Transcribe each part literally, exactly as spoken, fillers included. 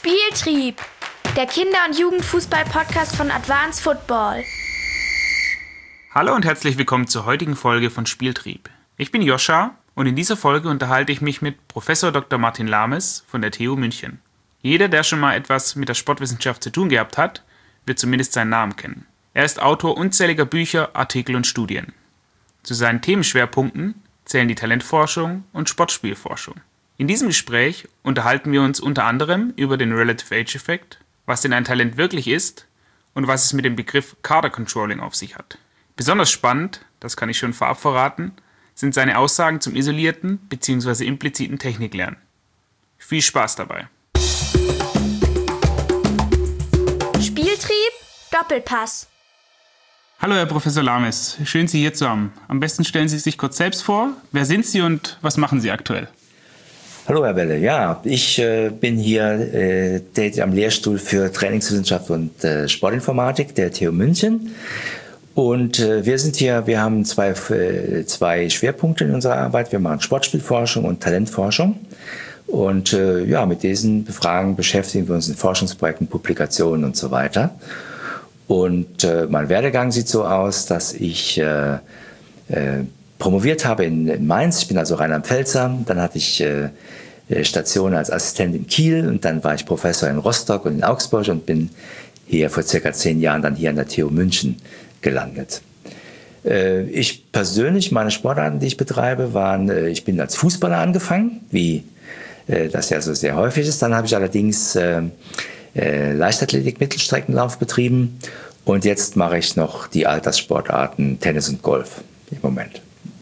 Spieltrieb, der Kinder- und Jugendfußball-Podcast von Advanced Football. Hallo und herzlich willkommen zur heutigen Folge von Spieltrieb. Ich bin Joscha und in dieser Folge unterhalte ich mich mit Professor Doktor Martin Lames von der T U München. Jeder, der schon mal etwas mit der Sportwissenschaft zu tun gehabt hat, wird zumindest seinen Namen kennen. Er ist Autor unzähliger Bücher, Artikel und Studien. Zu seinen Themenschwerpunkten zählen die Talentforschung und Sportspielforschung. In diesem Gespräch unterhalten wir uns unter anderem über den Relative Age Effekt, was denn ein Talent wirklich ist und was es mit dem Begriff Kader Controlling auf sich hat. Besonders spannend, das kann ich schon vorab verraten, sind seine Aussagen zum isolierten bzw. impliziten Techniklernen. Viel Spaß dabei! Spieltrieb, Doppelpass. Hallo Herr Professor Lames, schön Sie hier zu haben. Am besten stellen Sie sich kurz selbst vor. Wer sind Sie und was machen Sie aktuell? Hallo Herr Welle, ja, ich äh, bin hier äh, tätig am Lehrstuhl für Trainingswissenschaft und äh, Sportinformatik der T U München. Und äh, wir sind hier, wir haben zwei, äh, zwei Schwerpunkte in unserer Arbeit. Wir machen Sportspielforschung und Talentforschung. Und äh, ja, mit diesen Fragen beschäftigen wir uns in Forschungsprojekten, Publikationen und so weiter. Und äh, mein Werdegang sieht so aus, dass ich äh, äh, promoviert habe in, in Mainz. Ich bin also Rheinland-Pfälzer. Dann hatte ich äh, Station als Assistent in Kiel und dann war ich Professor in Rostock und in Augsburg und bin hier vor circa zehn Jahren dann hier an der T U München gelandet. Äh, ich persönlich, meine Sportarten, die ich betreibe, waren, äh, ich bin als Fußballer angefangen, wie äh, das ja so sehr häufig ist. Dann habe ich allerdings äh, äh, Leichtathletik, Mittelstreckenlauf betrieben und jetzt mache ich noch die Alterssportarten Tennis und Golf im Moment.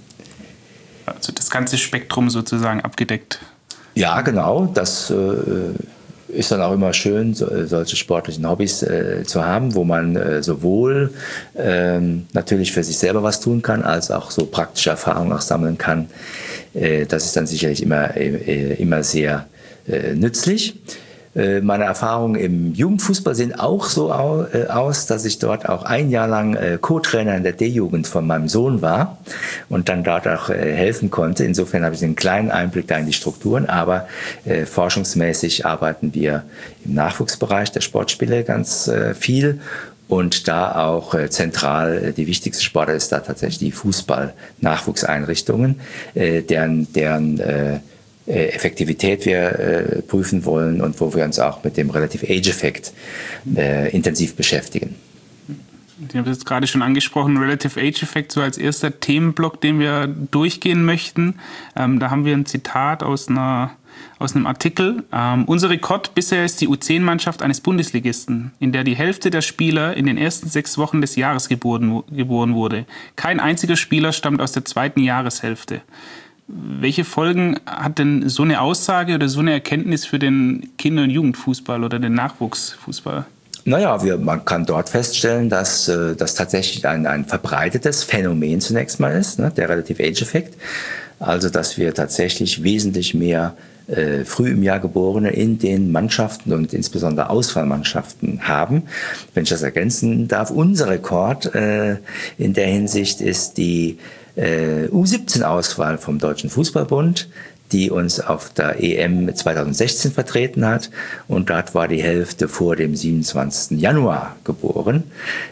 Also das ganze Spektrum sozusagen abgedeckt. Ja, genau. Das äh, ist dann auch immer schön, so, solche sportlichen Hobbys äh, zu haben, wo man äh, sowohl äh, natürlich für sich selber was tun kann, als auch so praktische Erfahrungen auch sammeln kann. Äh, das ist dann sicherlich immer, äh, immer sehr äh, nützlich. Meine Erfahrungen im Jugendfußball sehen auch so aus, dass ich dort auch ein Jahr lang Co-Trainer in der D-Jugend von meinem Sohn war und dann dort auch helfen konnte. Insofern habe ich einen kleinen Einblick da in die Strukturen, aber forschungsmäßig arbeiten wir im Nachwuchsbereich der Sportspiele ganz viel. Und da auch äh, zentral, die wichtigste Sportart ist da tatsächlich die Fußball-Nachwuchseinrichtungen, äh, deren, deren äh, Effektivität wir äh, prüfen wollen und wo wir uns auch mit dem Relative Age Effekt äh, intensiv beschäftigen. Ich habe es jetzt gerade schon angesprochen, Relative Age Effekt, so als erster Themenblock, den wir durchgehen möchten. Ähm, da haben wir ein Zitat aus, einer, aus einem Artikel. Ähm, unser Rekord bisher ist die U zehn Mannschaft eines Bundesligisten, in der die Hälfte der Spieler in den ersten sechs Wochen des Jahres geboren, geboren wurde. Kein einziger Spieler stammt aus der zweiten Jahreshälfte. Welche Folgen hat denn so eine Aussage oder so eine Erkenntnis für den Kinder- und Jugendfußball oder den Nachwuchsfußball? Naja, wir, man kann dort feststellen, dass äh, das tatsächlich ein, ein verbreitetes Phänomen zunächst mal ist, ne, der Relative Age Effekt. Also, dass wir tatsächlich wesentlich mehr äh, früh im Jahr Geborene in den Mannschaften und insbesondere Auswahlmannschaften haben. Wenn ich das ergänzen darf, unser Rekord äh, in der Hinsicht ist die Uh U siebzehn Auswahl vom Deutschen Fußballbund, die uns auf der E M zwanzig sechzehn vertreten hat. Und dort war die Hälfte vor dem siebenundzwanzigsten Januar geboren.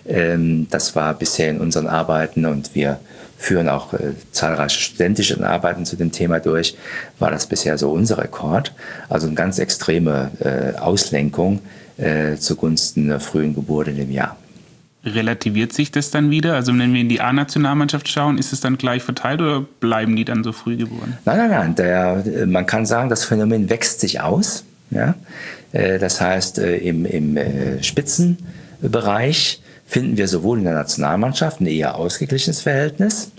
Das war bisher in unseren Arbeiten und wir führen auch zahlreiche studentische Arbeiten zu dem Thema durch, war das bisher so unser Rekord. Also eine ganz extreme Auslenkung zugunsten der frühen Geburt in dem Jahr. Relativiert sich das dann wieder? Also wenn wir in die A-Nationalmannschaft schauen, ist es dann gleich verteilt oder bleiben die dann so früh geboren? Nein, nein, nein. Der, man kann sagen, das Phänomen wächst sich aus. Ja? Das heißt, im, im Spitzenbereich finden wir sowohl in der Nationalmannschaft ein eher ausgeglichenes Verhältnis,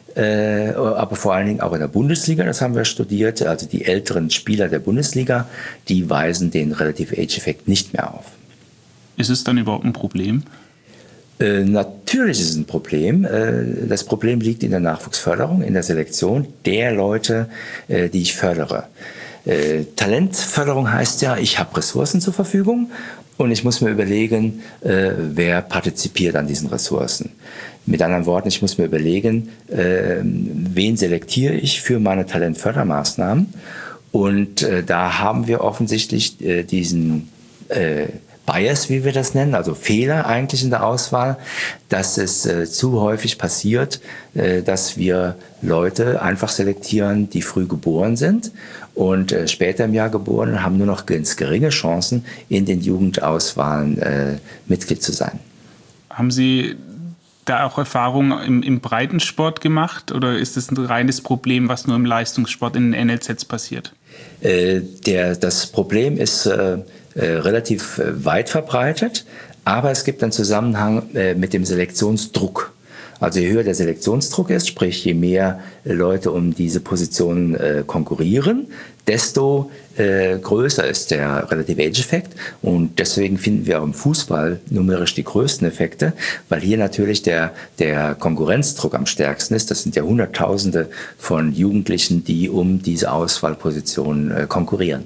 aber vor allen Dingen auch in der Bundesliga, das haben wir studiert, also die älteren Spieler der Bundesliga, die weisen den Relative Age Effekt nicht mehr auf. Ist es dann überhaupt ein Problem? Äh, natürlich ist es ein Problem. Äh, das Problem liegt in der Nachwuchsförderung, in der Selektion der Leute, äh, die ich fördere. Äh, Talentförderung heißt ja, ich habe Ressourcen zur Verfügung und ich muss mir überlegen, äh, wer partizipiert an diesen Ressourcen. Mit anderen Worten, ich muss mir überlegen, äh, wen selektiere ich für meine Talentfördermaßnahmen. Und äh, da haben wir offensichtlich äh, diesen äh, Bias, wie wir das nennen, also Fehler eigentlich in der Auswahl, dass es äh, zu häufig passiert, äh, dass wir Leute einfach selektieren, die früh geboren sind und äh, später im Jahr geboren haben nur noch ganz geringe Chancen, in den Jugendauswahlen äh, Mitglied zu sein. Haben Sie da auch Erfahrungen im, im Breitensport gemacht oder ist es ein reines Problem, was nur im Leistungssport in den N L Zs passiert? Äh, der, das Problem ist äh, äh, relativ äh, weit verbreitet, aber es gibt einen Zusammenhang äh, mit dem Selektionsdruck. Also je höher der Selektionsdruck ist, sprich je mehr Leute um diese Position äh, konkurrieren, desto äh, größer ist der Relative Age Effekt. Und deswegen finden wir auch im Fußball numerisch die größten Effekte, weil hier natürlich der, der Konkurrenzdruck am stärksten ist. Das sind ja Hunderttausende von Jugendlichen, die um diese Auswahlposition äh, konkurrieren.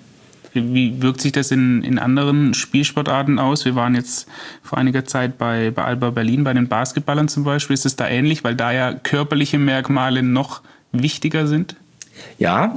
Wie wirkt sich das in, in anderen Spielsportarten aus? Wir waren jetzt vor einiger Zeit bei, bei Alba Berlin, bei den Basketballern zum Beispiel. Ist es da ähnlich, weil da ja körperliche Merkmale noch wichtiger sind? Ja,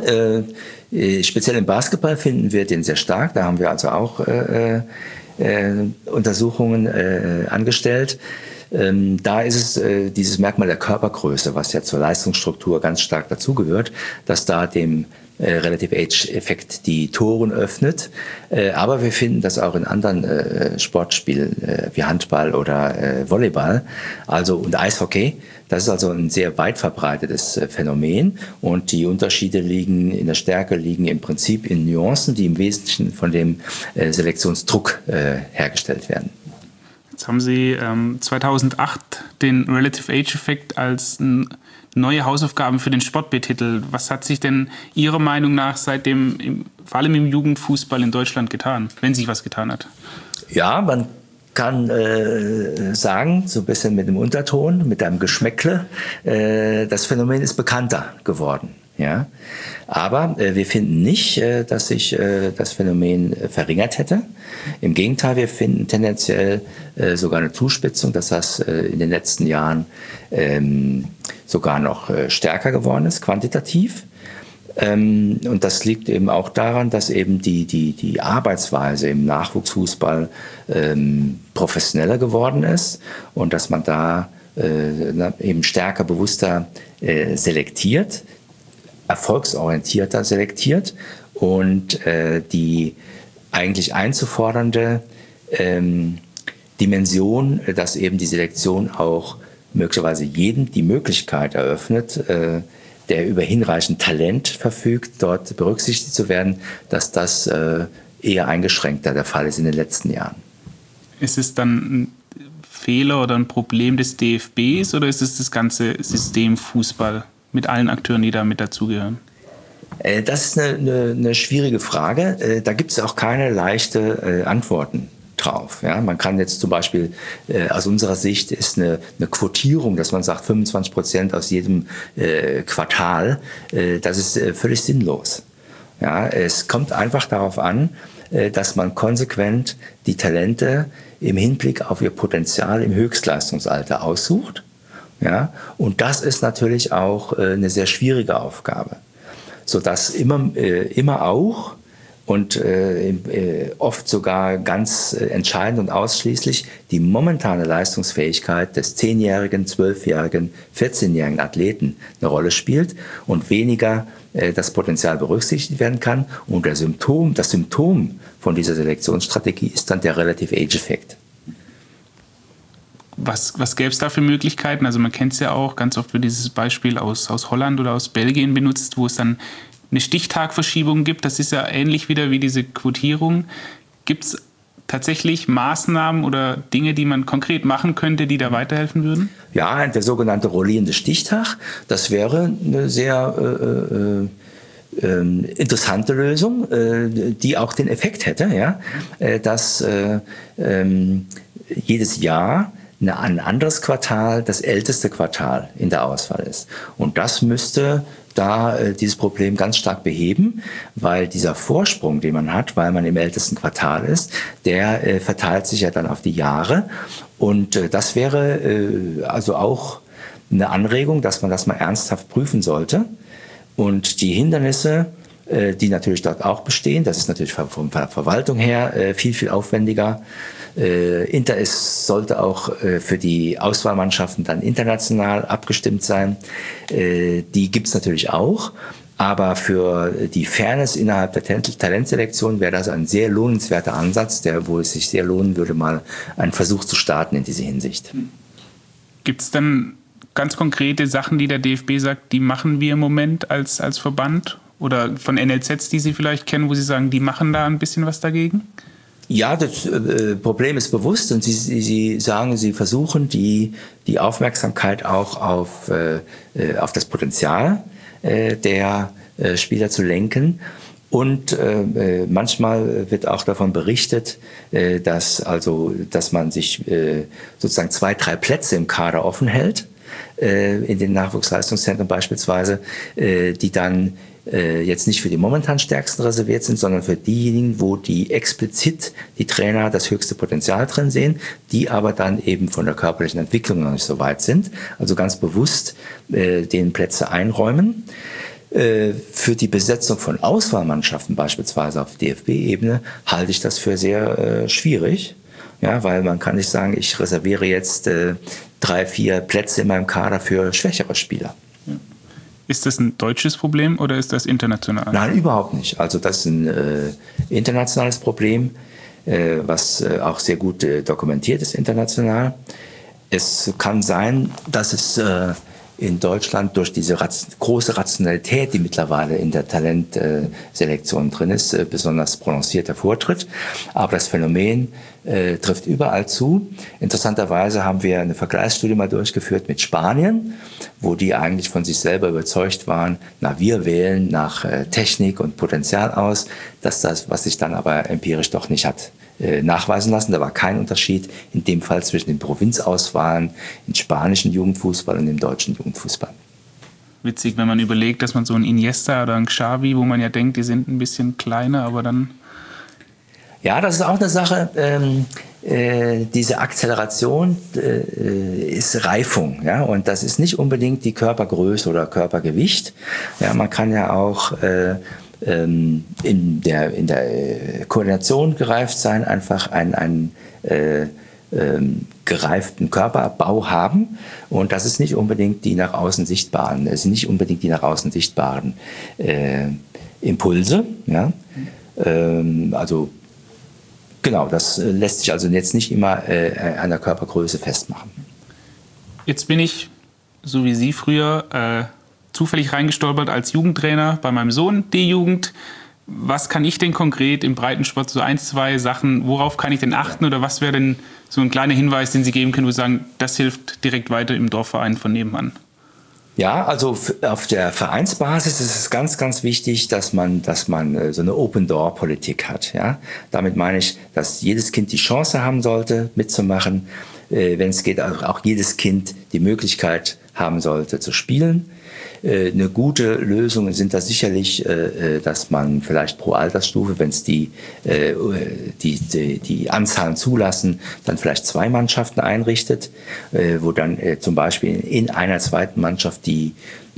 äh, speziell im Basketball finden wir den sehr stark. Da haben wir also auch äh, äh, Untersuchungen äh, angestellt. Ähm, da ist es äh, dieses Merkmal der Körpergröße, was ja zur Leistungsstruktur ganz stark dazugehört, dass da dem äh, Relative Age-Effekt die Toren öffnet. Äh, aber wir finden das auch in anderen äh, Sportspielen äh, wie Handball oder äh, Volleyball, also und Eishockey. Das ist also ein sehr weit verbreitetes äh, Phänomen und die Unterschiede liegen in der Stärke, liegen im Prinzip in Nuancen, die im Wesentlichen von dem äh, Selektionsdruck äh, hergestellt werden. Jetzt haben Sie ähm, zweitausendacht den Relative Age Effekt als n- neue Hausaufgaben für den Sport betitelt. Was hat sich denn Ihrer Meinung nach seitdem, im, vor allem im Jugendfußball in Deutschland getan, wenn sich was getan hat? Ja, man kann äh, sagen, so ein bisschen mit dem Unterton, mit einem Geschmäckle, äh, das Phänomen ist bekannter geworden. Ja? Aber äh, wir finden nicht, äh, dass sich äh, das Phänomen äh, verringert hätte. Im Gegenteil, wir finden tendenziell äh, sogar eine Zuspitzung, dass das äh, in den letzten Jahren ähm, sogar noch äh, stärker geworden ist, quantitativ. Ähm, und das liegt eben auch daran, dass eben die, die, die Arbeitsweise im Nachwuchsfußball ähm, professioneller geworden ist und dass man da äh, eben stärker, bewusster äh, selektiert, erfolgsorientierter selektiert und äh, die eigentlich einzufordernde ähm, Dimension, dass eben die Selektion auch möglicherweise jedem die Möglichkeit eröffnet, äh, der über hinreichend Talent verfügt, dort berücksichtigt zu werden, dass das äh, eher eingeschränkter der Fall ist in den letzten Jahren. Ist es dann ein Fehler oder ein Problem des D F Bs oder ist es das ganze System Fußball mit allen Akteuren, die da mit dazugehören? Äh, das ist eine, eine, eine schwierige Frage. Äh, da gibt es auch keine leichte äh, Antworten drauf. Ja, man kann jetzt zum Beispiel, äh, aus unserer Sicht ist eine, eine Quotierung, dass man sagt fünfundzwanzig Prozent aus jedem äh, Quartal, äh, das ist äh, völlig sinnlos. Ja, es kommt einfach darauf an, äh, dass man konsequent die Talente im Hinblick auf ihr Potenzial im Höchstleistungsalter aussucht. Ja, und das ist natürlich auch äh, eine sehr schwierige Aufgabe, sodass immer, äh, immer auch und äh, äh, oft sogar ganz äh, entscheidend und ausschließlich die momentane Leistungsfähigkeit des zehnjährigen, zwölfjährigen, vierzehnjährigen Athleten eine Rolle spielt und weniger äh, das Potenzial berücksichtigt werden kann. Und der Symptom, das Symptom von dieser Selektionsstrategie ist dann der Relative Age Effekt. Was, was gäbe es da für Möglichkeiten? Also man kennt es ja auch, ganz oft wird dieses Beispiel aus, aus Holland oder aus Belgien benutzt, wo es dann eine Stichtagverschiebung gibt. Das ist ja ähnlich wieder wie diese Quotierung. Gibt es tatsächlich Maßnahmen oder Dinge, die man konkret machen könnte, die da weiterhelfen würden? Ja, der sogenannte rollierende Stichtag, das wäre eine sehr äh, äh, interessante Lösung, äh, die auch den Effekt hätte, ja, äh, dass äh, äh, jedes Jahr ein anderes Quartal das älteste Quartal in der Auswahl ist. Und das müsste da äh, dieses Problem ganz stark beheben, weil dieser Vorsprung, den man hat, weil man im ältesten Quartal ist, der äh, verteilt sich ja dann auf die Jahre. Und äh, das wäre äh, also auch eine Anregung, dass man das mal ernsthaft prüfen sollte und die Hindernisse äh, die natürlich dort auch bestehen. Das ist natürlich von der Verwaltung her äh, viel, viel aufwendiger. Äh, Inter ist, sollte auch äh, für die Auswahlmannschaften dann international abgestimmt sein. Äh, die gibt's natürlich auch. Aber für die Fairness innerhalb der Talentselektion wäre das ein sehr lohnenswerter Ansatz, der, wo es sich sehr lohnen würde, mal einen Versuch zu starten in diese Hinsicht. Gibt es denn ganz konkrete Sachen, die der D F B sagt, die machen wir im Moment als, als Verband? Oder von N L Zs, die Sie vielleicht kennen, wo Sie sagen, die machen da ein bisschen was dagegen? Ja, das äh, Problem ist bewusst und Sie, Sie, Sie sagen, Sie versuchen die, die Aufmerksamkeit auch auf, äh, auf das Potenzial der äh, Spieler zu lenken. Und äh, manchmal wird auch davon berichtet, äh, dass, also, dass man sich äh, sozusagen zwei, drei Plätze im Kader offen hält, äh, in den Nachwuchsleistungszentren beispielsweise, äh, die dann äh, jetzt nicht für die momentan stärksten reserviert sind, sondern für diejenigen, wo die explizit die Trainer das höchste Potenzial drin sehen, die aber dann eben von der körperlichen Entwicklung noch nicht so weit sind. Also ganz bewusst äh, den Plätze einräumen. Äh, für die Besetzung von Auswahlmannschaften beispielsweise auf D F B-Ebene halte ich das für sehr äh, schwierig. Ja, weil man kann nicht sagen, ich reserviere jetzt äh, drei, vier Plätze in meinem Kader für schwächere Spieler. Ja. Ist das ein deutsches Problem oder ist das international? Nein, überhaupt nicht. Also das ist ein äh, internationales Problem, äh, was äh, auch sehr gut äh, dokumentiert ist international. Es kann sein, dass es äh, in Deutschland durch diese raz- große Rationalität, die mittlerweile in der Talentselektion drin ist, äh, besonders prononciert hervortritt. Aber das Phänomen äh, trifft überall zu. Interessanterweise haben wir eine Vergleichsstudie mal durchgeführt mit Spanien, wo die eigentlich von sich selber überzeugt waren, na, wir wählen nach äh, Technik und Potenzial aus, dass das, was sich dann aber empirisch doch nicht hat äh, nachweisen lassen. Da war kein Unterschied in dem Fall zwischen den Provinzauswahlen im spanischen Jugendfußball und im deutschen Jugendfußball. Witzig, wenn man überlegt, dass man so ein Iniesta oder ein Xavi, wo man ja denkt, die sind ein bisschen kleiner, aber dann... Ja, das ist auch eine Sache, ähm, äh, diese Akzeleration äh, ist Reifung, ja, und das ist nicht unbedingt die Körpergröße oder Körpergewicht. Ja, man kann ja auch äh, ähm, in der, in der Koordination gereift sein, einfach ein, ein äh, ähm, gereiften Körperbau haben, und das ist nicht unbedingt die nach außen sichtbaren, es sind nicht unbedingt die nach außen sichtbaren äh, Impulse, ja, ähm, also genau, das lässt sich also jetzt nicht immer äh, an der Körpergröße festmachen. Jetzt bin ich, so wie Sie früher, äh, zufällig reingestolpert als Jugendtrainer bei meinem Sohn, D-Jugend. Was kann ich denn konkret im Breitensport, so ein, zwei Sachen, worauf kann ich denn achten, oder was wäre denn so ein kleiner Hinweis, den Sie geben können, wo Sie sagen, das hilft direkt weiter im Dorfverein von nebenan? Ja, also auf der Vereinsbasis ist es ganz, ganz wichtig, dass man, dass man so eine Open-Door-Politik hat. Ja, damit meine ich, dass jedes Kind die Chance haben sollte, mitzumachen. Wenn es geht, auch jedes Kind die Möglichkeit haben sollte, zu spielen. Eine gute Lösung sind da sicherlich, dass man vielleicht pro Altersstufe, wenn es die, die, die, die Anzahlen zulassen, dann vielleicht zwei Mannschaften einrichtet, wo dann zum Beispiel in einer zweiten Mannschaft die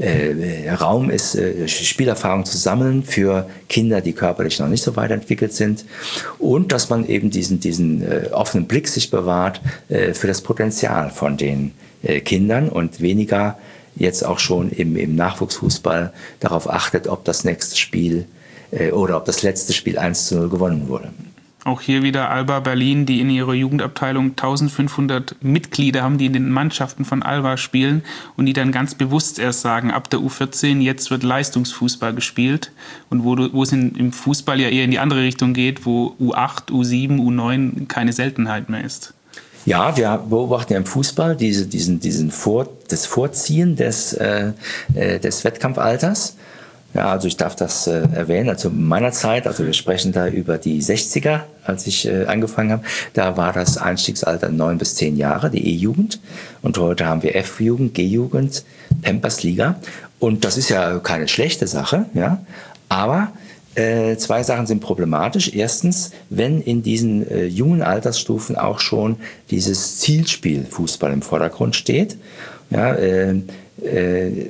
Raum ist, Spielerfahrung zu sammeln für Kinder, die körperlich noch nicht so weit entwickelt sind, und dass man eben diesen, diesen offenen Blick sich bewahrt für das Potenzial von den Kindern und weniger jetzt auch schon im, im Nachwuchsfußball darauf achtet, ob das nächste Spiel äh, oder ob das letzte Spiel eins zu null gewonnen wurde. Auch hier wieder Alba Berlin, die in ihrer Jugendabteilung eintausendfünfhundert Mitglieder haben, die in den Mannschaften von Alba spielen und die dann ganz bewusst erst sagen, ab der U vierzehn, jetzt wird Leistungsfußball gespielt, und wo, du, wo es in, im Fußball ja eher in die andere Richtung geht, wo U acht, U sieben, U neun keine Seltenheit mehr ist. Ja, wir beobachten ja im Fußball diese, diesen, diesen Vor, das Vorziehen des, äh, des Wettkampfalters. Ja, also ich darf das äh, erwähnen. Also in meiner Zeit, also wir sprechen da über die sechziger, als ich äh, angefangen habe, da war das Einstiegsalter neun bis zehn Jahre, die E-Jugend. Und heute haben wir F-Jugend, G-Jugend, Pampers-Liga. Und das ist ja keine schlechte Sache, ja. Aber Äh, zwei Sachen sind problematisch. Erstens, wenn in diesen äh, jungen Altersstufen auch schon dieses Zielspiel Fußball im Vordergrund steht, ja, äh, äh,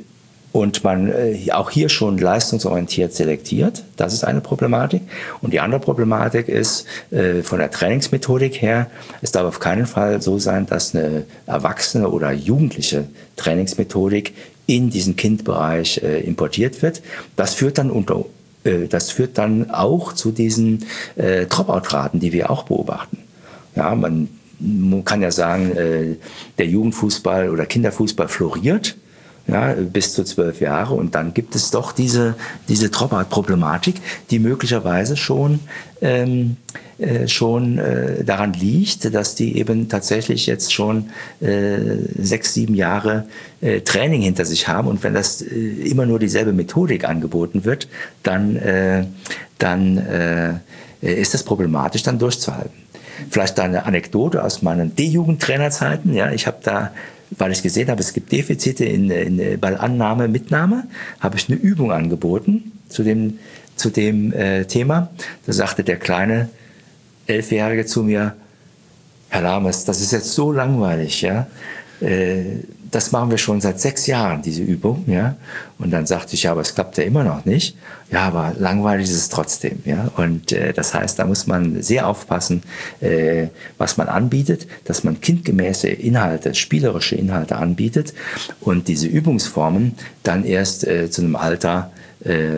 und man äh, auch hier schon leistungsorientiert selektiert. Das ist eine Problematik. Und die andere Problematik ist, äh, von der Trainingsmethodik her, es darf auf keinen Fall so sein, dass eine erwachsene oder jugendliche Trainingsmethodik in diesen Kindbereich äh, importiert wird. Das führt dann unter äh, das führt dann auch zu diesen äh, Dropout-Raten, die wir auch beobachten. Ja, man, man kann ja sagen, äh, der Jugendfußball oder Kinderfußball floriert, ja, bis zu zwölf Jahre, und dann gibt es doch diese, diese Dropout-Problematik, die möglicherweise schon, ähm, äh, schon äh, daran liegt, dass die eben tatsächlich jetzt schon äh, sechs, sieben Jahre äh, Training hinter sich haben, und wenn das äh, immer nur dieselbe Methodik angeboten wird, dann, äh, dann äh, ist das problematisch, dann durchzuhalten. Vielleicht eine Anekdote aus meinen D-Jugendtrainerzeiten. Ja, ich habe da, weil ich gesehen habe, es gibt Defizite in, in Ballannahme, Mitnahme, habe ich eine Übung angeboten zu dem, zu dem äh, Thema. Da sagte der kleine Elfjährige zu mir: Herr Lames, das ist jetzt so langweilig, ja. Äh, das machen wir schon seit sechs Jahren, diese Übung, ja. Und dann sagte ich: Ja, aber es klappt ja immer noch nicht. Ja, aber langweilig ist es trotzdem, ja. Und äh, das heißt, da muss man sehr aufpassen, äh, was man anbietet, dass man kindgemäße Inhalte, spielerische Inhalte anbietet und diese Übungsformen dann erst äh, zu einem Alter äh,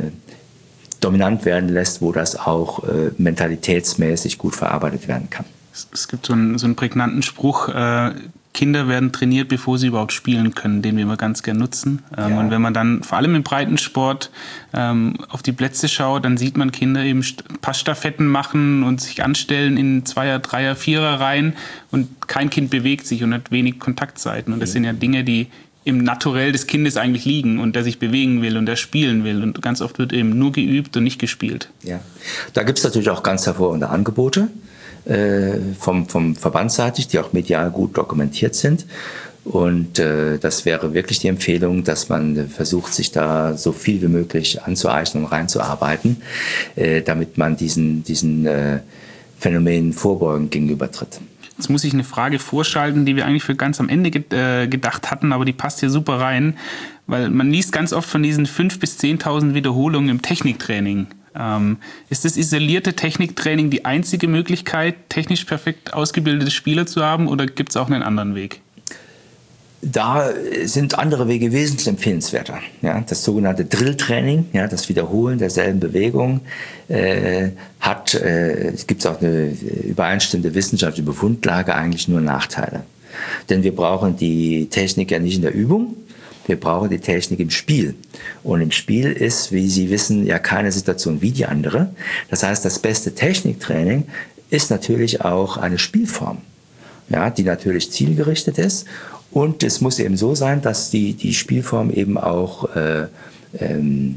dominant werden lässt, wo das auch äh, mentalitätsmäßig gut verarbeitet werden kann. Es gibt so einen, so einen prägnanten Spruch, äh, Kinder werden trainiert, bevor sie überhaupt spielen können, den wir immer ganz gern nutzen. Ähm, ja. Und wenn man dann vor allem im Breitensport ähm, auf die Plätze schaut, dann sieht man Kinder eben Passstaffetten machen und sich anstellen in Zweier-, Dreier-, Vierer-Reihen, und kein Kind bewegt sich und hat wenig Kontaktzeiten. Und das mhm. sind ja Dinge, die im Naturell des Kindes eigentlich liegen und der sich bewegen will und der spielen will. Und ganz oft wird eben nur geübt und nicht gespielt. Ja, da gibt es natürlich auch ganz hervorragende Angebote. Äh, vom, vom Verbandsseitig, die auch medial gut dokumentiert sind. Und äh, das wäre wirklich die Empfehlung, dass man versucht, sich da so viel wie möglich anzueignen und reinzuarbeiten, äh, damit man diesen, diesen äh, Phänomenen vorbeugend gegenübertritt. Jetzt muss ich eine Frage vorschalten, die wir eigentlich für ganz am Ende ge- äh, gedacht hatten, aber die passt hier super rein, weil man liest ganz oft von diesen fünftausend bis zehntausend Wiederholungen im Techniktraining. Ähm, ist das isolierte Techniktraining die einzige Möglichkeit, technisch perfekt ausgebildete Spieler zu haben, oder gibt es auch einen anderen Weg? Da sind andere Wege wesentlich empfehlenswerter. Ja, das sogenannte Drilltraining, ja, das Wiederholen derselben Bewegung, äh, hat, äh, es gibt auch eine übereinstimmende wissenschaftliche Befundlage, eigentlich nur Nachteile. Denn wir brauchen die Technik ja nicht in der Übung, wir brauchen die Technik im Spiel. Und im Spiel ist, wie Sie wissen, ja keine Situation wie die andere. Das heißt, das beste Techniktraining ist natürlich auch eine Spielform, ja, die natürlich zielgerichtet ist. Und es muss eben so sein, dass die, die Spielform eben auch äh, ähm,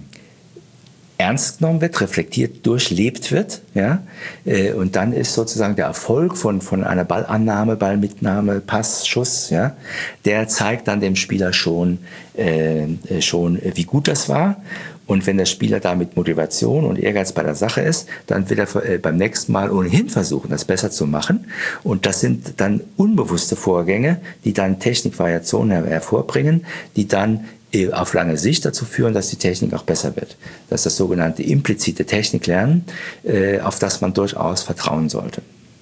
ernst genommen wird, reflektiert, durchlebt wird. Ja? Äh, und dann ist sozusagen der Erfolg von, von einer Ballannahme, Ballmitnahme, Pass, Schuss, ja, der zeigt dann dem Spieler schon, äh, schon, wie gut das war. Und wenn der Spieler da mit Motivation und Ehrgeiz bei der Sache ist, dann wird er äh, beim nächsten Mal ohnehin versuchen, das besser zu machen. Und das sind dann unbewusste Vorgänge, die dann Technikvariationen her- hervorbringen, die dann äh, auf lange Sicht dazu führen, dass die Technik auch besser wird. Das ist das sogenannte implizite Techniklernen, äh, auf das man durchaus vertrauen sollte.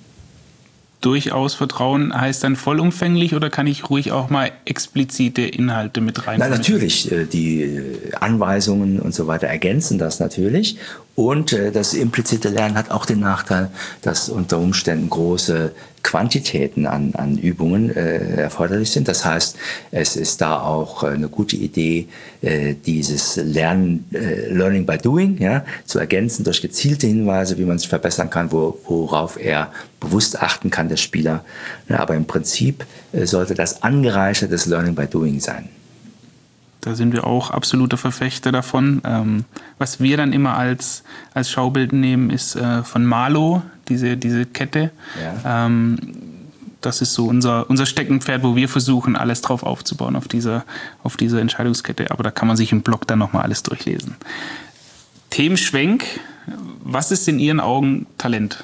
Durchaus vertrauen heißt dann vollumfänglich, oder kann ich ruhig auch mal explizite Inhalte mit rein? Na, natürlich, die Anweisungen und so weiter ergänzen das natürlich. Und das implizite Lernen hat auch den Nachteil, dass unter Umständen große Quantitäten an, an Übungen äh, erforderlich sind. Das heißt, es ist da auch eine gute Idee, äh, dieses Lernen, äh, Learning by Doing, ja, zu ergänzen durch gezielte Hinweise, wie man sich verbessern kann, wo, worauf er bewusst achten kann, der Spieler. Ja, aber im Prinzip äh, sollte das angereichertes Learning by Doing sein. Da sind wir auch absoluter Verfechter davon. Ähm, was wir dann immer als, als Schaubild nehmen, ist äh, von Marlow, diese, diese Kette. Ja. Ähm, das ist so unser, unser Steckenpferd, wo wir versuchen, alles drauf aufzubauen, auf dieser, auf dieser Entscheidungskette. Aber da kann man sich im Blog dann nochmal alles durchlesen. Themenschwenk, was ist in Ihren Augen Talent?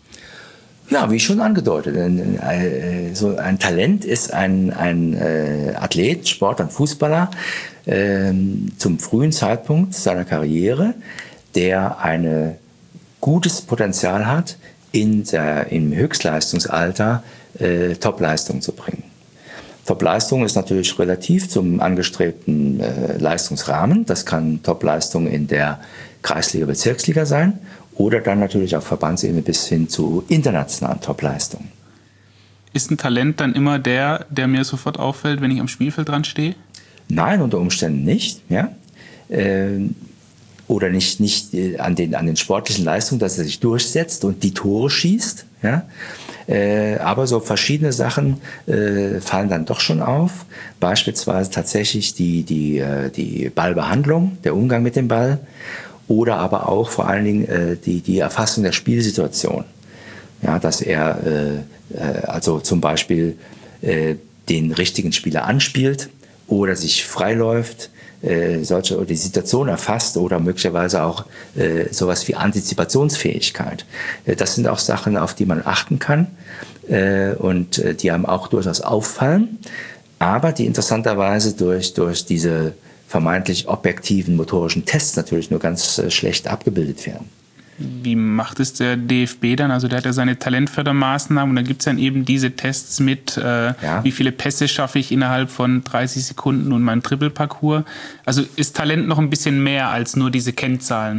Ja, wie schon angedeutet, so ein Talent ist ein, ein Athlet, Sportler, ein Fußballer, äh, zum frühen Zeitpunkt seiner Karriere, der ein gutes Potenzial hat, in der, im Höchstleistungsalter äh, Topleistung zu bringen. Topleistung ist natürlich relativ zum angestrebten äh, Leistungsrahmen. Das kann Topleistung in der Kreisliga, Bezirksliga sein oder dann natürlich auf Verbandsebene bis hin zu internationalen Topleistungen. Ist ein Talent dann immer der, der mir sofort auffällt, wenn ich am Spielfeld dran stehe? Nein, unter Umständen nicht. Ja? Äh, oder nicht, nicht an, den, an den sportlichen Leistungen, dass er sich durchsetzt und die Tore schießt. Ja? Äh, aber so verschiedene Sachen äh, fallen dann doch schon auf. Beispielsweise tatsächlich die, die, äh, die Ballbehandlung, der Umgang mit dem Ball oder aber auch vor allen Dingen äh, die, die Erfassung der Spielsituation. Ja, dass er äh, äh, also zum Beispiel äh, den richtigen Spieler anspielt oder sich freiläuft, äh, solche, oder die Situation erfasst oder möglicherweise auch äh, sowas wie Antizipationsfähigkeit. Äh, das sind auch Sachen, auf die man achten kann äh, und äh, die einem auch durchaus auffallen, aber die interessanterweise durch, durch diese vermeintlich objektiven motorischen Tests natürlich nur ganz äh, schlecht abgebildet werden. Wie macht es der D F B dann? Also der hat ja seine Talentfördermaßnahmen und da gibt es dann eben diese Tests mit, äh, ja. wie viele Pässe schaffe ich innerhalb von dreißig Sekunden und mein Trippelparcours. Also ist Talent noch ein bisschen mehr als nur diese Kennzahlen?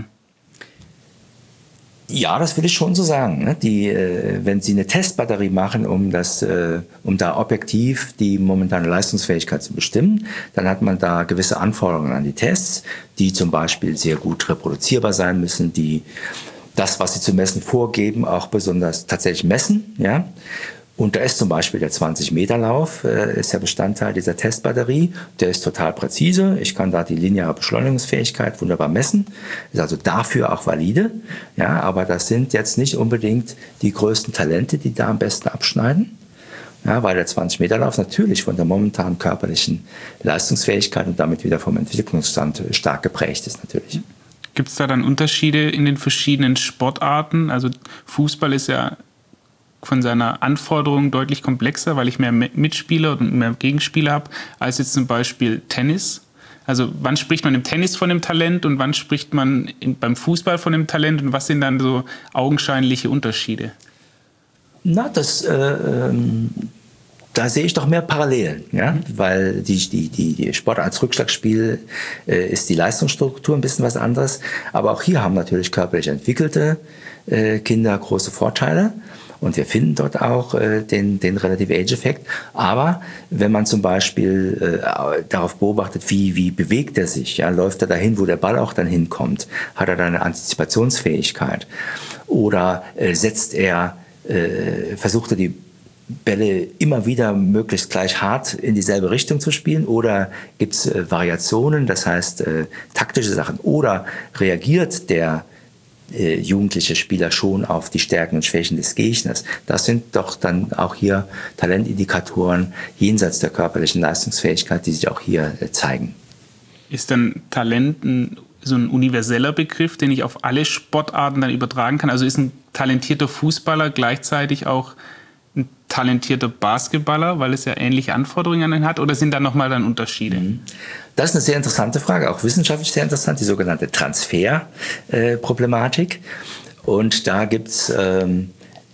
Ja, das würde ich schon so sagen. Ne? Die, äh, wenn Sie eine Testbatterie machen, um, das, äh, um da objektiv die momentane Leistungsfähigkeit zu bestimmen, dann hat man da gewisse Anforderungen an die Tests, die zum Beispiel sehr gut reproduzierbar sein müssen, die das, was Sie zu messen vorgeben, auch besonders tatsächlich messen. Ja? Und da ist zum Beispiel der zwanzig-Meter-Lauf, äh, ist ja Bestandteil dieser Testbatterie. Der ist total präzise. Ich kann da die lineare Beschleunigungsfähigkeit wunderbar messen. Ist also dafür auch valide. Ja, aber das sind jetzt nicht unbedingt die größten Talente, die da am besten abschneiden. Ja, weil der zwanzig-Meter-Lauf natürlich von der momentanen körperlichen Leistungsfähigkeit und damit wieder vom Entwicklungsstand stark geprägt ist natürlich. Gibt es da dann Unterschiede in den verschiedenen Sportarten? Also Fußball ist ja von seiner Anforderung deutlich komplexer, weil ich mehr Mitspieler und mehr Gegenspieler habe, als jetzt zum Beispiel Tennis. Also wann spricht man im Tennis von dem Talent und wann spricht man in, beim Fußball von dem Talent und was sind dann so augenscheinliche Unterschiede? Na, das, äh, ähm, da sehe ich doch mehr Parallelen, ja? Mhm. Weil die, die, die Sportart als Rückschlagspiel äh, ist die Leistungsstruktur ein bisschen was anderes, aber auch hier haben natürlich körperlich entwickelte äh, Kinder große Vorteile. Und wir finden dort auch äh, den, den Relative Age-Effekt. Aber wenn man zum Beispiel äh, darauf beobachtet, wie, wie bewegt er sich, ja, läuft er dahin, wo der Ball auch dann hinkommt, hat er dann eine Antizipationsfähigkeit oder äh, setzt er, äh, versucht er die Bälle immer wieder möglichst gleich hart in dieselbe Richtung zu spielen oder gibt es äh, Variationen, das heißt äh, taktische Sachen oder reagiert der Äh, jugendliche Spieler schon auf die Stärken und Schwächen des Gegners. Das sind doch dann auch hier Talentindikatoren jenseits der körperlichen Leistungsfähigkeit, die sich auch hier äh, zeigen. Ist dann Talent ein, so ein universeller Begriff, den ich auf alle Sportarten dann übertragen kann? Also ist ein talentierter Fußballer gleichzeitig auch ein talentierter Basketballer, weil es ja ähnliche Anforderungen an ihn hat? Oder sind da nochmal dann Unterschiede? Mhm. Das ist eine sehr interessante Frage, auch wissenschaftlich sehr interessant, die sogenannte Transferproblematik. Äh, Und da gibt es ähm,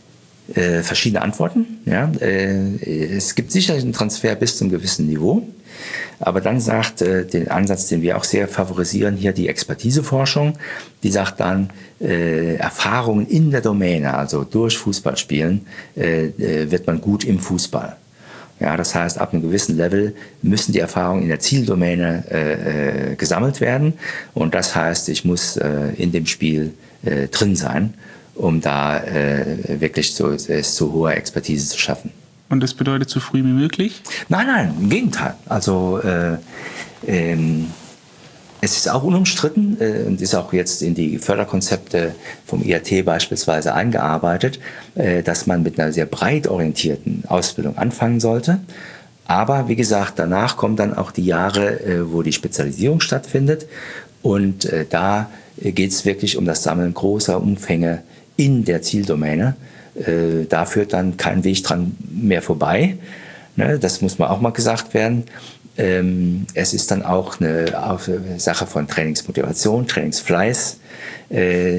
äh, verschiedene Antworten. Ja? Äh, es gibt sicherlich einen Transfer bis zum gewissen Niveau. Aber dann sagt äh, den Ansatz, den wir auch sehr favorisieren, hier die Expertiseforschung, die sagt dann, äh, Erfahrungen in der Domäne, also durch Fußballspielen, äh, äh, wird man gut im Fußball. Ja, das heißt, ab einem gewissen Level müssen die Erfahrungen in der Zieldomäne äh, äh, gesammelt werden. Und das heißt, ich muss äh, in dem Spiel äh, drin sein, um da äh, wirklich zu, äh, zu hoher Expertise zu schaffen. Und das bedeutet so früh wie möglich? Nein, nein, im Gegenteil. Also äh, ähm, es ist auch unumstritten äh, und ist auch jetzt in die Förderkonzepte vom I A T beispielsweise eingearbeitet, äh, dass man mit einer sehr breit orientierten Ausbildung anfangen sollte. Aber wie gesagt, danach kommen dann auch die Jahre, äh, wo die Spezialisierung stattfindet. Und äh, da äh, geht es wirklich um das Sammeln großer Umfänge in der Zieldomäne. Äh, da führt dann kein Weg dran mehr vorbei. Ne, das muss mal auch mal gesagt werden. Ähm, es ist dann auch eine, auch eine Sache von Trainingsmotivation, Trainingsfleiß, äh,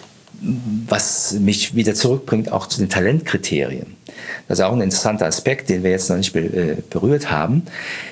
was mich wieder zurückbringt auch zu den Talentkriterien. Das ist auch ein interessanter Aspekt, den wir jetzt noch nicht be- äh, berührt haben.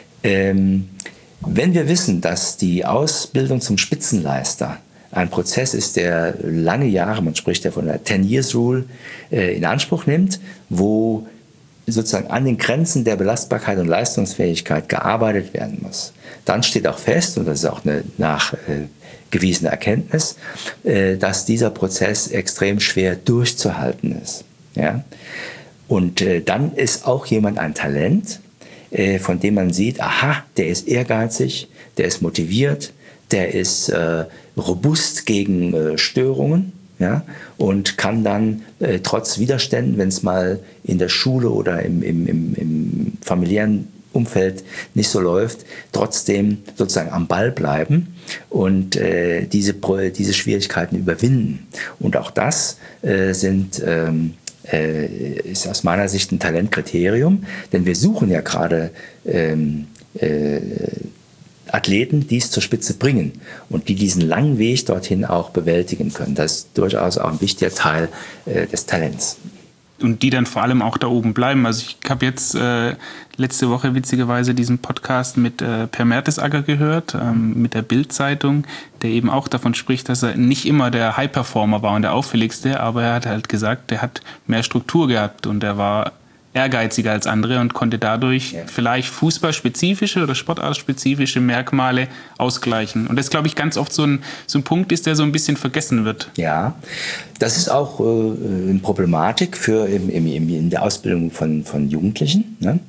Ähm, wenn wir wissen, dass die Ausbildung zum Spitzenleister ein Prozess ist, der lange Jahre, man spricht ja von der Ten-Years-Rule, äh, in Anspruch nimmt, wo sozusagen an den Grenzen der Belastbarkeit und Leistungsfähigkeit gearbeitet werden muss. Dann steht auch fest, und das ist auch eine nachgewiesene Erkenntnis, äh, dass dieser Prozess extrem schwer durchzuhalten ist. Ja? Und äh, dann ist auch jemand ein Talent, äh, von dem man sieht, aha, der ist ehrgeizig, der ist motiviert, der ist äh, robust gegen äh, Störungen, ja, und kann dann äh, trotz Widerständen, wenn es mal in der Schule oder im, im, im, im familiären Umfeld nicht so läuft, trotzdem sozusagen am Ball bleiben und äh, diese, diese Schwierigkeiten überwinden. Und auch das äh, sind, ähm, äh, ist aus meiner Sicht ein Talentkriterium, denn wir suchen ja gerade ähm, äh, Athleten, die es zur Spitze bringen und die diesen langen Weg dorthin auch bewältigen können. Das ist durchaus auch ein wichtiger Teil äh, des Talents. Und die dann vor allem auch da oben bleiben. Also ich habe jetzt äh, letzte Woche witzigerweise diesen Podcast mit äh, Per Mertesacker gehört, ähm, mit der Bild-Zeitung, der eben auch davon spricht, dass er nicht immer der High-Performer war und der auffälligste, aber er hat halt gesagt, der hat mehr Struktur gehabt und er war ehrgeiziger als andere und konnte dadurch ja. vielleicht fußballspezifische oder sportartspezifische Merkmale ausgleichen. Und das, glaube ich, ganz oft so ein, so ein Punkt ist, der so ein bisschen vergessen wird. Ja, das ist auch äh, eine Problematik für im, im, in der Ausbildung von, von Jugendlichen. Ne?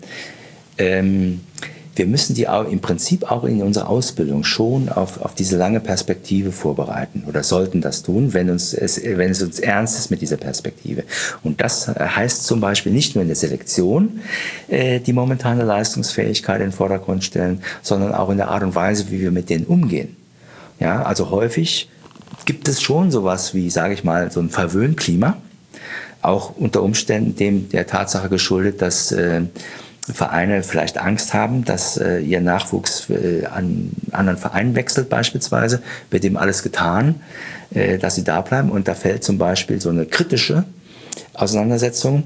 Ähm, wir müssen die auch im Prinzip auch in unserer Ausbildung schon auf, auf diese lange Perspektive vorbereiten oder sollten das tun, wenn, uns es, wenn es uns ernst ist mit dieser Perspektive. Und das heißt zum Beispiel nicht nur in der Selektion äh, die momentane Leistungsfähigkeit in den Vordergrund stellen, sondern auch in der Art und Weise, wie wir mit denen umgehen. Ja, also häufig gibt es schon sowas wie, sage ich mal, so ein Verwöhnklima, auch unter Umständen dem der Tatsache geschuldet, dass äh, Vereine vielleicht Angst haben, dass äh, ihr Nachwuchs äh, an anderen Vereinen wechselt beispielsweise, wird ihm alles getan, äh, dass sie da bleiben. Und da fällt zum Beispiel so eine kritische Auseinandersetzung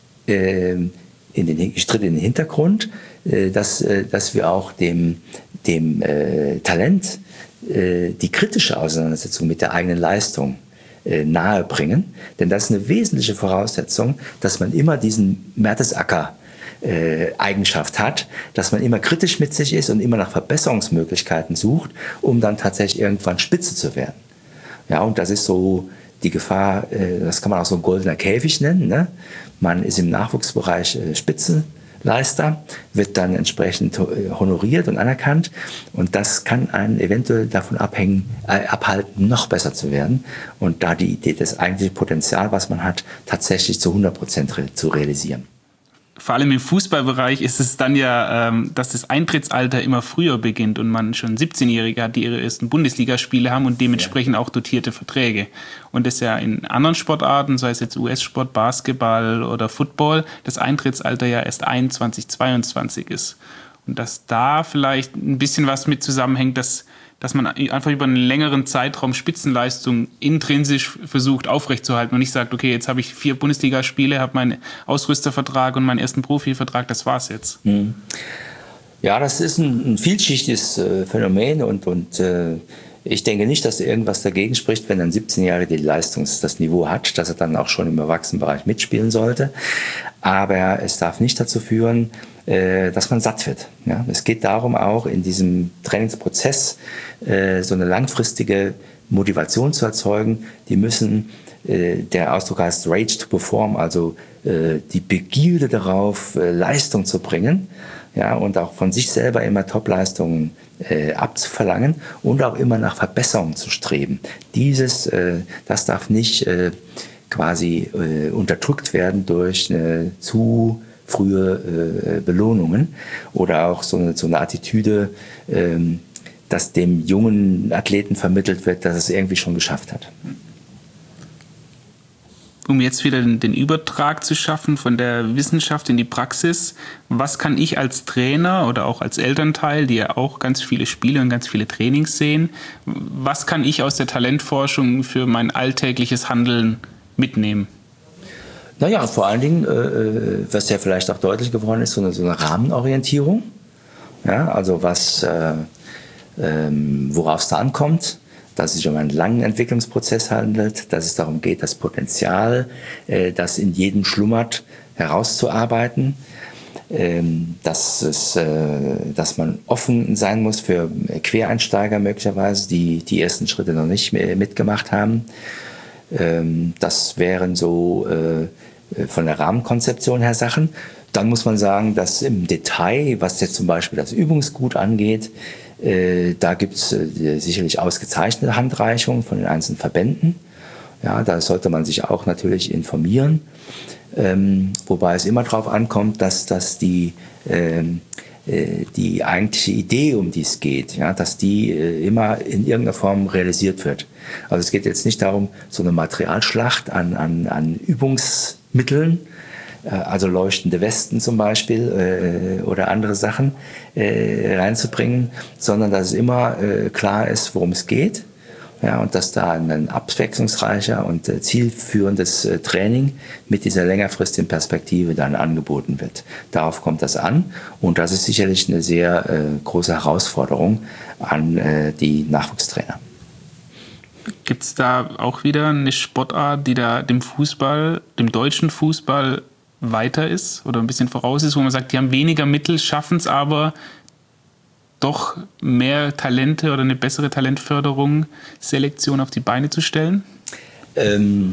äh, in den, tritt in den Hintergrund, äh, dass, äh, dass wir auch dem, dem äh, Talent äh, die kritische Auseinandersetzung mit der eigenen Leistung äh, nahe bringen. Denn das ist eine wesentliche Voraussetzung, dass man immer diesen Mertesacker Äh, Eigenschaft hat, dass man immer kritisch mit sich ist und immer nach Verbesserungsmöglichkeiten sucht, um dann tatsächlich irgendwann Spitze zu werden. Ja, und das ist so die Gefahr, äh, das kann man auch so ein goldener Käfig nennen. Ne? Man ist im Nachwuchsbereich äh, Spitzenleister, wird dann entsprechend äh, honoriert und anerkannt und das kann einen eventuell davon abhängen, äh, abhalten, noch besser zu werden und da die Idee, das eigentliche Potenzial, was man hat, tatsächlich zu hundert Prozent re- zu realisieren. Vor allem im Fußballbereich ist es dann ja, ähm, dass das Eintrittsalter immer früher beginnt und man schon siebzehnjährige hat, die ihre ersten Bundesligaspiele haben und dementsprechend ja. auch dotierte Verträge. Und das ja in anderen Sportarten, sei es jetzt U S-Sport, Basketball oder Football, das Eintrittsalter ja erst einundzwanzig, zweiundzwanzig ist. Und dass da vielleicht ein bisschen was mit zusammenhängt, dass dass man einfach über einen längeren Zeitraum Spitzenleistung intrinsisch versucht aufrechtzuerhalten und nicht sagt, okay, jetzt habe ich vier Bundesligaspiele, habe meinen Ausrüstervertrag und meinen ersten Profivertrag, das war's jetzt. Ja, das ist ein, ein vielschichtiges äh, Phänomen und, und äh, ich denke nicht, dass irgendwas dagegen spricht, wenn ein siebzehnjähriger die Leistungs-, das Niveau hat, dass er dann auch schon im Erwachsenenbereich mitspielen sollte. Aber es darf nicht dazu führen, äh, dass man satt wird. Ja? Es geht darum, auch in diesem Trainingsprozess äh, so eine langfristige Motivation zu erzeugen. Die müssen, äh, der Ausdruck heißt Rage to Perform, also äh, die Begierde darauf, äh, Leistung zu bringen. Ja, und auch von sich selber immer Topleistungen äh, abzuverlangen und auch immer nach Verbesserungen zu streben. Dieses, äh, das darf nicht äh, quasi äh, unterdrückt werden durch eine zu frühe äh, Belohnungen oder auch so eine, so eine Attitüde, äh, dass dem jungen Athleten vermittelt wird, dass es irgendwie schon geschafft hat. um jetzt wieder den, den Übertrag zu schaffen von der Wissenschaft in die Praxis, was kann ich als Trainer oder auch als Elternteil, die ja auch ganz viele Spiele und ganz viele Trainings sehen, was kann ich aus der Talentforschung für mein alltägliches Handeln mitnehmen? Naja, vor allen Dingen, äh, was ja vielleicht auch deutlich geworden ist, so eine, so eine Rahmenorientierung. Ja, also was, äh, ähm, worauf es da ankommt, dass es sich um einen langen Entwicklungsprozess handelt, dass es darum geht, das Potenzial, äh, das in jedem schlummert, herauszuarbeiten, ähm, dass, es, äh, dass man offen sein muss für Quereinsteiger möglicherweise, die die ersten Schritte noch nicht mehr mitgemacht haben. Ähm, das wären so äh, von der Rahmenkonzeption her Sachen. Dann muss man sagen, dass im Detail, was jetzt zum Beispiel das Übungsgut angeht, äh, da gibt es äh, sicherlich ausgezeichnete Handreichungen von den einzelnen Verbänden. Ja, da sollte man sich auch natürlich informieren, ähm, wobei es immer darauf ankommt, dass, dass die, ähm, äh, die eigentliche Idee, um die es geht, ja, dass die äh, immer in irgendeiner Form realisiert wird. Also es geht jetzt nicht darum, so eine Materialschlacht an, an, an Übungsmitteln, also leuchtende Westen zum Beispiel äh, oder andere Sachen äh, reinzubringen, sondern dass es immer äh, klar ist, worum es geht, ja, und dass da ein abwechslungsreicher und äh, zielführendes äh, Training mit dieser längerfristigen Perspektive dann angeboten wird. Darauf kommt das an und das ist sicherlich eine sehr äh, große Herausforderung an äh, die Nachwuchstrainer. Gibt es da auch wieder eine Sportart, die da dem Fußball, dem deutschen Fußball weiter ist oder ein bisschen voraus ist, wo man sagt, die haben weniger Mittel, schaffen es aber doch mehr Talente oder eine bessere Talentförderung, Selektion auf die Beine zu stellen? Ähm,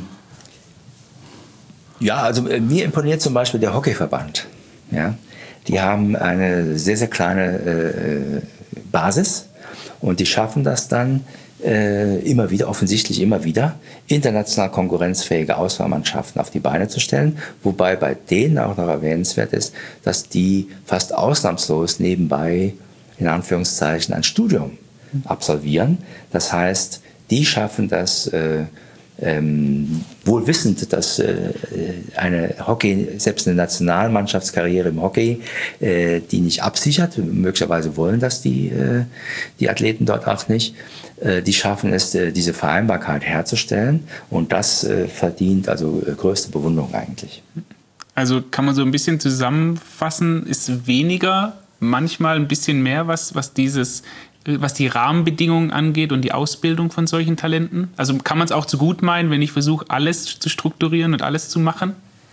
ja, also äh, mir imponiert zum Beispiel der Hockeyverband. Ja? Die haben eine sehr, sehr kleine äh, Basis und die schaffen das dann, Äh, immer wieder, offensichtlich immer wieder, international konkurrenzfähige Auswahlmannschaften auf die Beine zu stellen, wobei bei denen auch noch erwähnenswert ist, dass die fast ausnahmslos nebenbei, in Anführungszeichen, ein Studium absolvieren. Das heißt, die schaffen das, äh, ähm, wohl wissend, dass äh, eine Hockey, selbst eine Nationalmannschaftskarriere im Hockey, äh, die nicht absichert, möglicherweise wollen das die, äh, die Athleten dort auch nicht, äh, die schaffen es, äh, diese Vereinbarkeit herzustellen und das äh, verdient also äh, größte Bewunderung eigentlich. Also kann man so ein bisschen zusammenfassen, ist weniger manchmal ein bisschen mehr, was, was dieses was die Rahmenbedingungen angeht und die Ausbildung von solchen Talenten? Also kann man es auch zu gut meinen, wenn ich versuche, alles zu strukturieren und alles zu machen?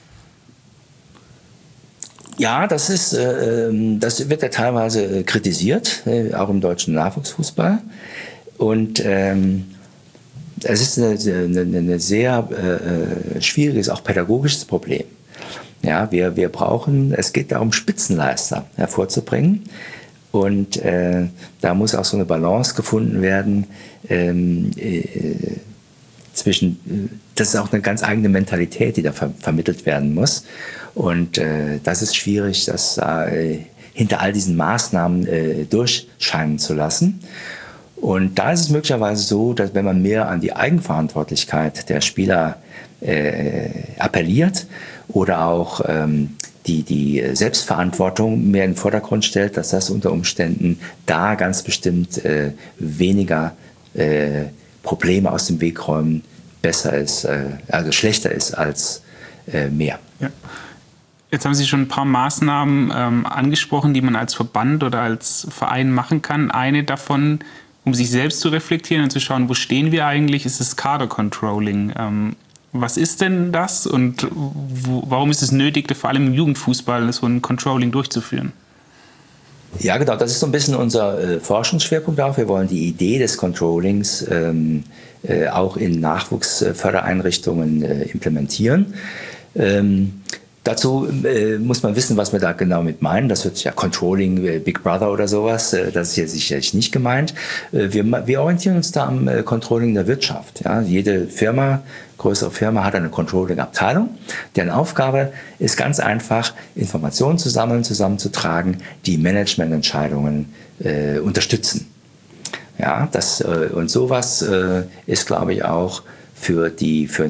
Ja, das ist, äh, das wird ja teilweise kritisiert, äh, auch im deutschen Nachwuchsfußball. Und ähm, es ist eine, eine, eine sehr äh, schwieriges, auch pädagogisches Problem. Ja, wir, wir brauchen, es geht darum, Spitzenleister hervorzubringen. Und äh, da muss auch so eine Balance gefunden werden ähm, äh, zwischen, äh, das ist auch eine ganz eigene Mentalität, die da ver- vermittelt werden muss. Und äh, das ist schwierig, das äh, hinter all diesen Maßnahmen äh, durchscheinen zu lassen. Und da ist es möglicherweise so, dass wenn man mehr an die Eigenverantwortlichkeit der Spieler äh, appelliert oder auch ähm, die die Selbstverantwortung mehr in den Vordergrund stellt, dass das unter Umständen da ganz bestimmt äh, weniger äh, Probleme aus dem Weg räumen besser ist, äh, also schlechter ist als äh, mehr. Ja. Jetzt haben Sie schon ein paar Maßnahmen ähm, angesprochen, die man als Verband oder als Verein machen kann. Eine davon, um sich selbst zu reflektieren und zu schauen, wo stehen wir eigentlich, ist das Kader-Controlling. Ähm, Was ist denn das und wo, warum ist es nötig, vor allem im Jugendfußball so ein Controlling durchzuführen? Ja, genau, das ist so ein bisschen unser äh, Forschungsschwerpunkt auch. Wir wollen die Idee des Controllings ähm, äh, auch in Nachwuchsfördereinrichtungen äh, implementieren. Ähm, Dazu äh, muss man wissen, was wir da genau mit meinen. Das wird ja Controlling, äh, Big Brother oder sowas. Äh, das ist hier sicherlich nicht gemeint. Äh, wir, wir orientieren uns da am äh, Controlling der Wirtschaft. Ja? Jede Firma, größere Firma hat eine Controlling-Abteilung. Deren Aufgabe ist ganz einfach, Informationen zu sammeln, zusammenzutragen, die Managemententscheidungen äh, unterstützen. Ja, das, äh, und sowas äh, ist, glaube ich, auch für die für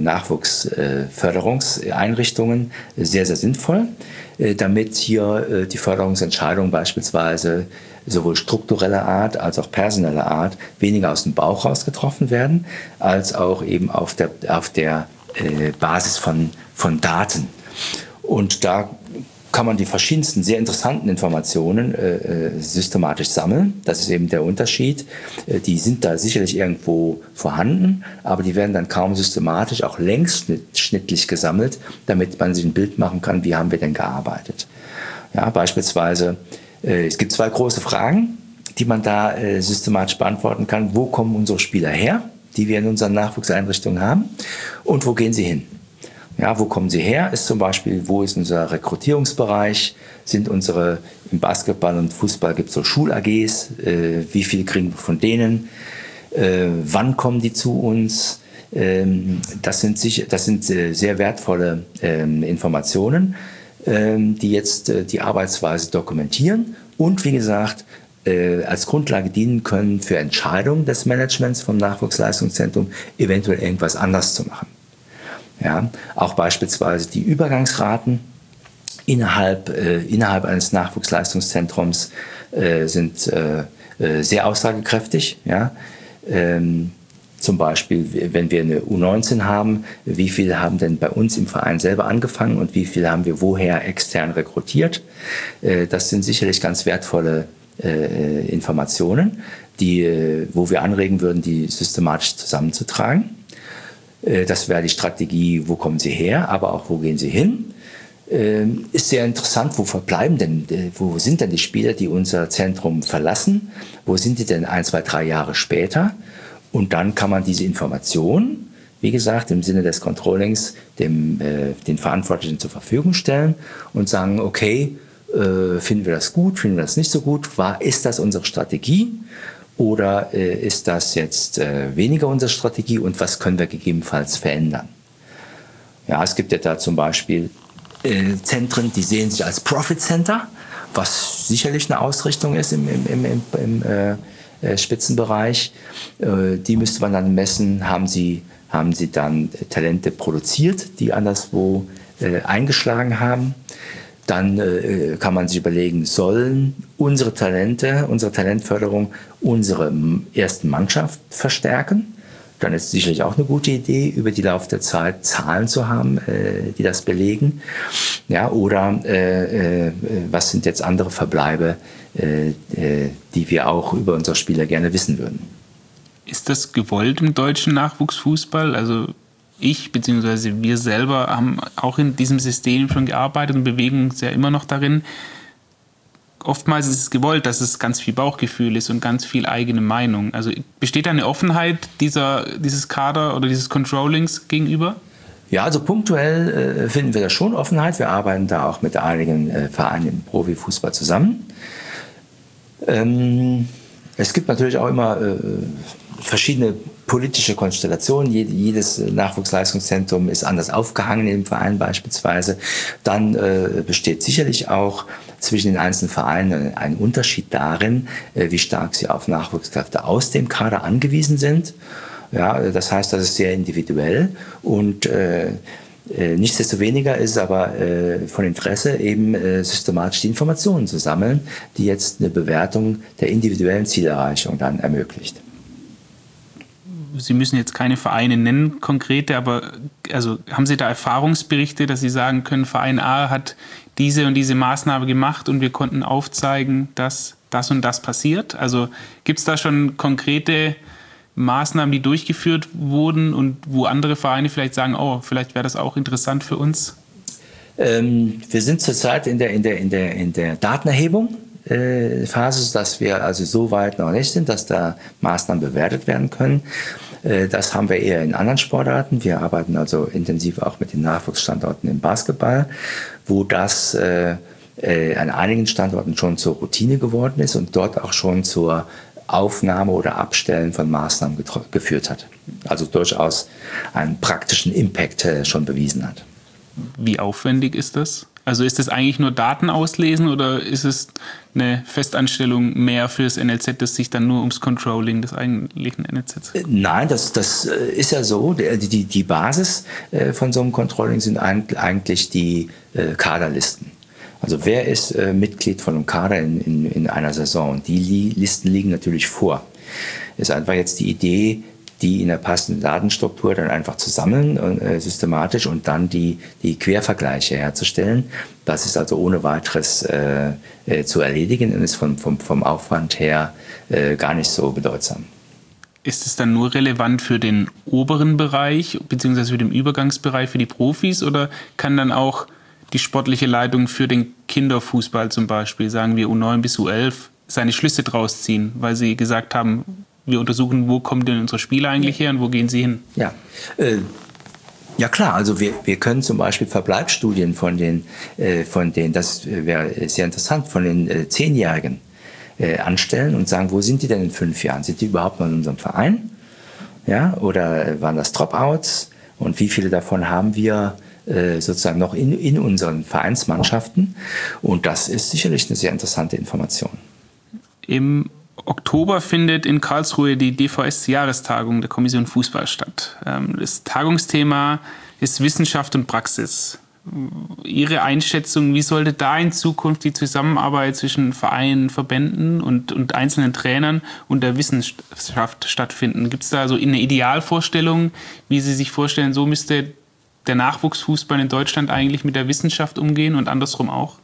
Nachwuchsförderungseinrichtungen sehr, sehr sinnvoll, damit hier die Förderungsentscheidungen beispielsweise sowohl struktureller Art als auch personeller Art weniger aus dem Bauch raus getroffen werden, als auch eben auf der, auf der äh, Basis von, von Daten. Und da kann man die verschiedensten sehr interessanten Informationen äh, systematisch sammeln. Das ist eben der Unterschied. Äh, die sind da sicherlich irgendwo vorhanden, aber die werden dann kaum systematisch, auch längsschnittlich gesammelt, damit man sich ein Bild machen kann, wie haben wir denn gearbeitet. Ja, beispielsweise, äh, es gibt zwei große Fragen, die man da äh, systematisch beantworten kann. Wo kommen unsere Spieler her, die wir in unseren Nachwuchseinrichtungen haben, und wo gehen sie hin? Ja, wo kommen sie her? Ist zum Beispiel, wo ist unser Rekrutierungsbereich? Sind unsere, im Basketball und Fußball gibt es so Schul-A Gs, äh, wie viel kriegen wir von denen? Äh, wann kommen die zu uns? Ähm, das sind, sicher, das sind äh, sehr wertvolle äh, Informationen, äh, die jetzt äh, die Arbeitsweise dokumentieren und, wie gesagt, äh, als Grundlage dienen können für Entscheidungen des Managements vom Nachwuchsleistungszentrum, eventuell irgendwas anders zu machen. Ja, auch beispielsweise die Übergangsraten innerhalb, äh, innerhalb eines Nachwuchsleistungszentrums äh, sind äh, äh, sehr aussagekräftig. Ja. Ähm, zum Beispiel, wenn wir eine U neunzehn haben, wie viele haben denn bei uns im Verein selber angefangen und wie viele haben wir woher extern rekrutiert? Äh, das sind sicherlich ganz wertvolle äh, Informationen, die, äh, wo wir anregen würden, die systematisch zusammenzutragen. Das wäre die Strategie, wo kommen sie her, aber auch wo gehen sie hin. Ähm, ist sehr interessant, wo verbleiben denn, wo sind denn die Spieler, die unser Zentrum verlassen? Wo sind die denn ein, zwei, drei Jahre später? Und dann kann man diese Informationen, wie gesagt, im Sinne des Controllings, dem, äh, den Verantwortlichen zur Verfügung stellen und sagen, okay, äh, finden wir das gut, finden wir das nicht so gut? War, ist das unsere Strategie? Oder äh, ist das jetzt äh, weniger unsere Strategie und was können wir gegebenenfalls verändern? Ja, es gibt ja da zum Beispiel äh, Zentren, die sehen sich als Profit Center, was sicherlich eine Ausrichtung ist im, im, im, im, im äh, äh, Spitzenbereich. Äh, die müsste man dann messen, haben sie, haben sie dann Talente produziert, die anderswo äh, eingeschlagen haben. Dann äh, kann man sich überlegen, sollen unsere Talente, unsere Talentförderung unsere ersten Mannschaft verstärken? Dann ist es sicherlich auch eine gute Idee, über die Lauf der Zeit Zahlen zu haben, äh, die das belegen. Ja, oder äh, äh, was sind jetzt andere Verbleibe, äh, äh, die wir auch über unsere Spieler gerne wissen würden? Ist das gewollt im deutschen Nachwuchsfußball? Also ich bzw. wir selber haben auch in diesem System schon gearbeitet und bewegen uns ja immer noch darin. Oftmals ist es gewollt, dass es ganz viel Bauchgefühl ist und ganz viel eigene Meinung. Also besteht da eine Offenheit dieser, dieses Kader oder dieses Controllings gegenüber? Ja, also punktuell äh, finden wir da schon Offenheit. Wir arbeiten da auch mit einigen äh, Vereinen im Profifußball zusammen. Ähm, es gibt natürlich auch immer äh, verschiedene politische Konstellationen. Jedes Nachwuchsleistungszentrum ist anders aufgehangen im Verein beispielsweise. Dann äh, besteht sicherlich auch zwischen den einzelnen Vereinen ein Unterschied darin, äh, wie stark sie auf Nachwuchskräfte aus dem Kader angewiesen sind. Ja, das heißt, das ist sehr individuell und äh, äh, nichtsdestoweniger ist es aber äh, von Interesse, eben äh, systematisch die Informationen zu sammeln, die jetzt eine Bewertung der individuellen Zielerreichung dann ermöglicht. Sie müssen jetzt keine Vereine nennen, konkrete, aber also haben Sie da Erfahrungsberichte, dass Sie sagen können, Verein A hat diese und diese Maßnahme gemacht und wir konnten aufzeigen, dass das und das passiert? Also gibt es da schon konkrete Maßnahmen, die durchgeführt wurden und wo andere Vereine vielleicht sagen, oh, vielleicht wäre das auch interessant für uns? Ähm, wir sind zurzeit in der, in der, in der, in der Datenerhebung. Phase, dass wir also so weit noch nicht sind, dass da Maßnahmen bewertet werden können. Das haben wir eher in anderen Sportarten. Wir arbeiten also intensiv auch mit den Nachwuchsstandorten im Basketball, wo das äh, an einigen Standorten schon zur Routine geworden ist und dort auch schon zur Aufnahme oder Abstellen von Maßnahmen getro- geführt hat. Also durchaus einen praktischen Impact äh, schon bewiesen hat. Wie aufwendig ist das? Also ist das eigentlich nur Daten auslesen oder ist es eine Festanstellung mehr für das N L Z, das sich dann nur ums Controlling des eigentlichen N L Z? Nein, das, das ist ja so. Die, die Basis von so einem Controlling sind eigentlich die Kaderlisten. Also wer ist Mitglied von einem Kader in, in, in einer Saison? Die Listen liegen natürlich vor. Ist einfach jetzt die Idee, die in der passenden Datenstruktur dann einfach zu sammeln, äh, systematisch und dann die, die Quervergleiche herzustellen. Das ist also ohne weiteres äh, äh, zu erledigen und ist vom, vom, vom Aufwand her äh, gar nicht so bedeutsam. Ist es dann nur relevant für den oberen Bereich, beziehungsweise für den Übergangsbereich, für die Profis, oder kann dann auch die sportliche Leitung für den Kinderfußball zum Beispiel, sagen wir U neun bis U elf, seine Schlüsse draus ziehen, weil sie gesagt haben, wir untersuchen, wo kommen denn unsere Spieler eigentlich her und wo gehen sie hin? Ja, äh, ja klar, also wir, wir können zum Beispiel Verbleibsstudien von den, äh, von den, das wäre sehr interessant, von den äh, Zehnjährigen äh, anstellen und sagen, wo sind die denn in fünf Jahren? Sind die überhaupt noch in unserem Verein? Ja, oder waren das Dropouts? Und wie viele davon haben wir äh, sozusagen noch in, in unseren Vereinsmannschaften? Und das ist sicherlich eine sehr interessante Information. Im Oktober findet in Karlsruhe die D V S-Jahrestagung der Kommission Fußball statt. Das Tagungsthema ist Wissenschaft und Praxis. Ihre Einschätzung, wie sollte da in Zukunft die Zusammenarbeit zwischen Vereinen, Verbänden und, und einzelnen Trainern und der Wissenschaft stattfinden? Gibt es da so eine Idealvorstellung, wie Sie sich vorstellen, so müsste der Nachwuchsfußball in Deutschland eigentlich mit der Wissenschaft umgehen und andersrum auch?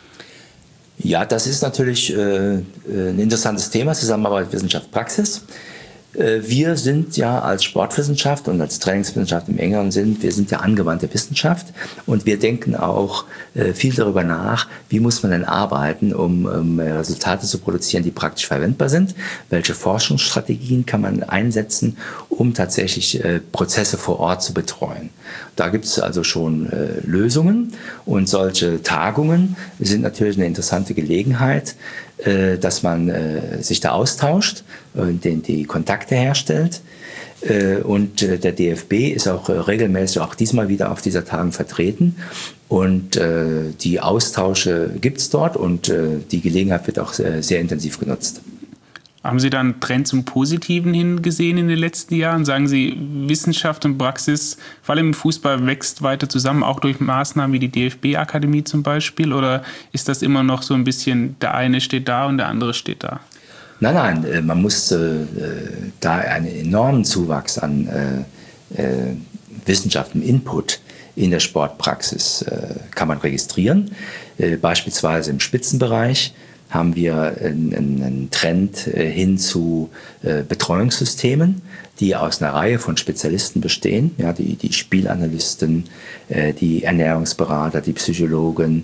Ja, das ist natürlich äh, ein interessantes Thema, Zusammenarbeit Wissenschaft, Praxis. Äh, wir sind ja als Sportwissenschaft und als Trainingswissenschaft im engeren Sinn, wir sind ja angewandte Wissenschaft und wir denken auch äh, viel darüber nach, wie muss man denn arbeiten, um, um Resultate zu produzieren, die praktisch verwendbar sind. Welche Forschungsstrategien kann man einsetzen, um tatsächlich äh, Prozesse vor Ort zu betreuen. Da gibt es also schon äh, Lösungen und solche Tagungen sind natürlich eine interessante Gelegenheit, äh, dass man äh, sich da austauscht und den, die Kontakte herstellt. Äh, und äh, der D F B ist auch äh, regelmäßig auch diesmal wieder auf dieser Tagung vertreten. Und äh, die Austausche gibt es dort und äh, die Gelegenheit wird auch sehr, sehr intensiv genutzt. Haben Sie da einen Trend zum Positiven hin gesehen in den letzten Jahren? Sagen Sie, Wissenschaft und Praxis, vor allem im Fußball, wächst weiter zusammen, auch durch Maßnahmen wie die D F B-Akademie zum Beispiel? Oder ist das immer noch so ein bisschen, der eine steht da und der andere steht da? Nein, nein, man muss äh, da einen enormen Zuwachs an äh, äh, Wissenschaft und Input in der Sportpraxis äh, kann man registrieren. Äh, beispielsweise im Spitzenbereich haben wir einen, einen Trend äh, hin zu äh, Betreuungssystemen, die aus einer Reihe von Spezialisten bestehen, ja, die, die Spielanalysten, äh, die Ernährungsberater, die Psychologen,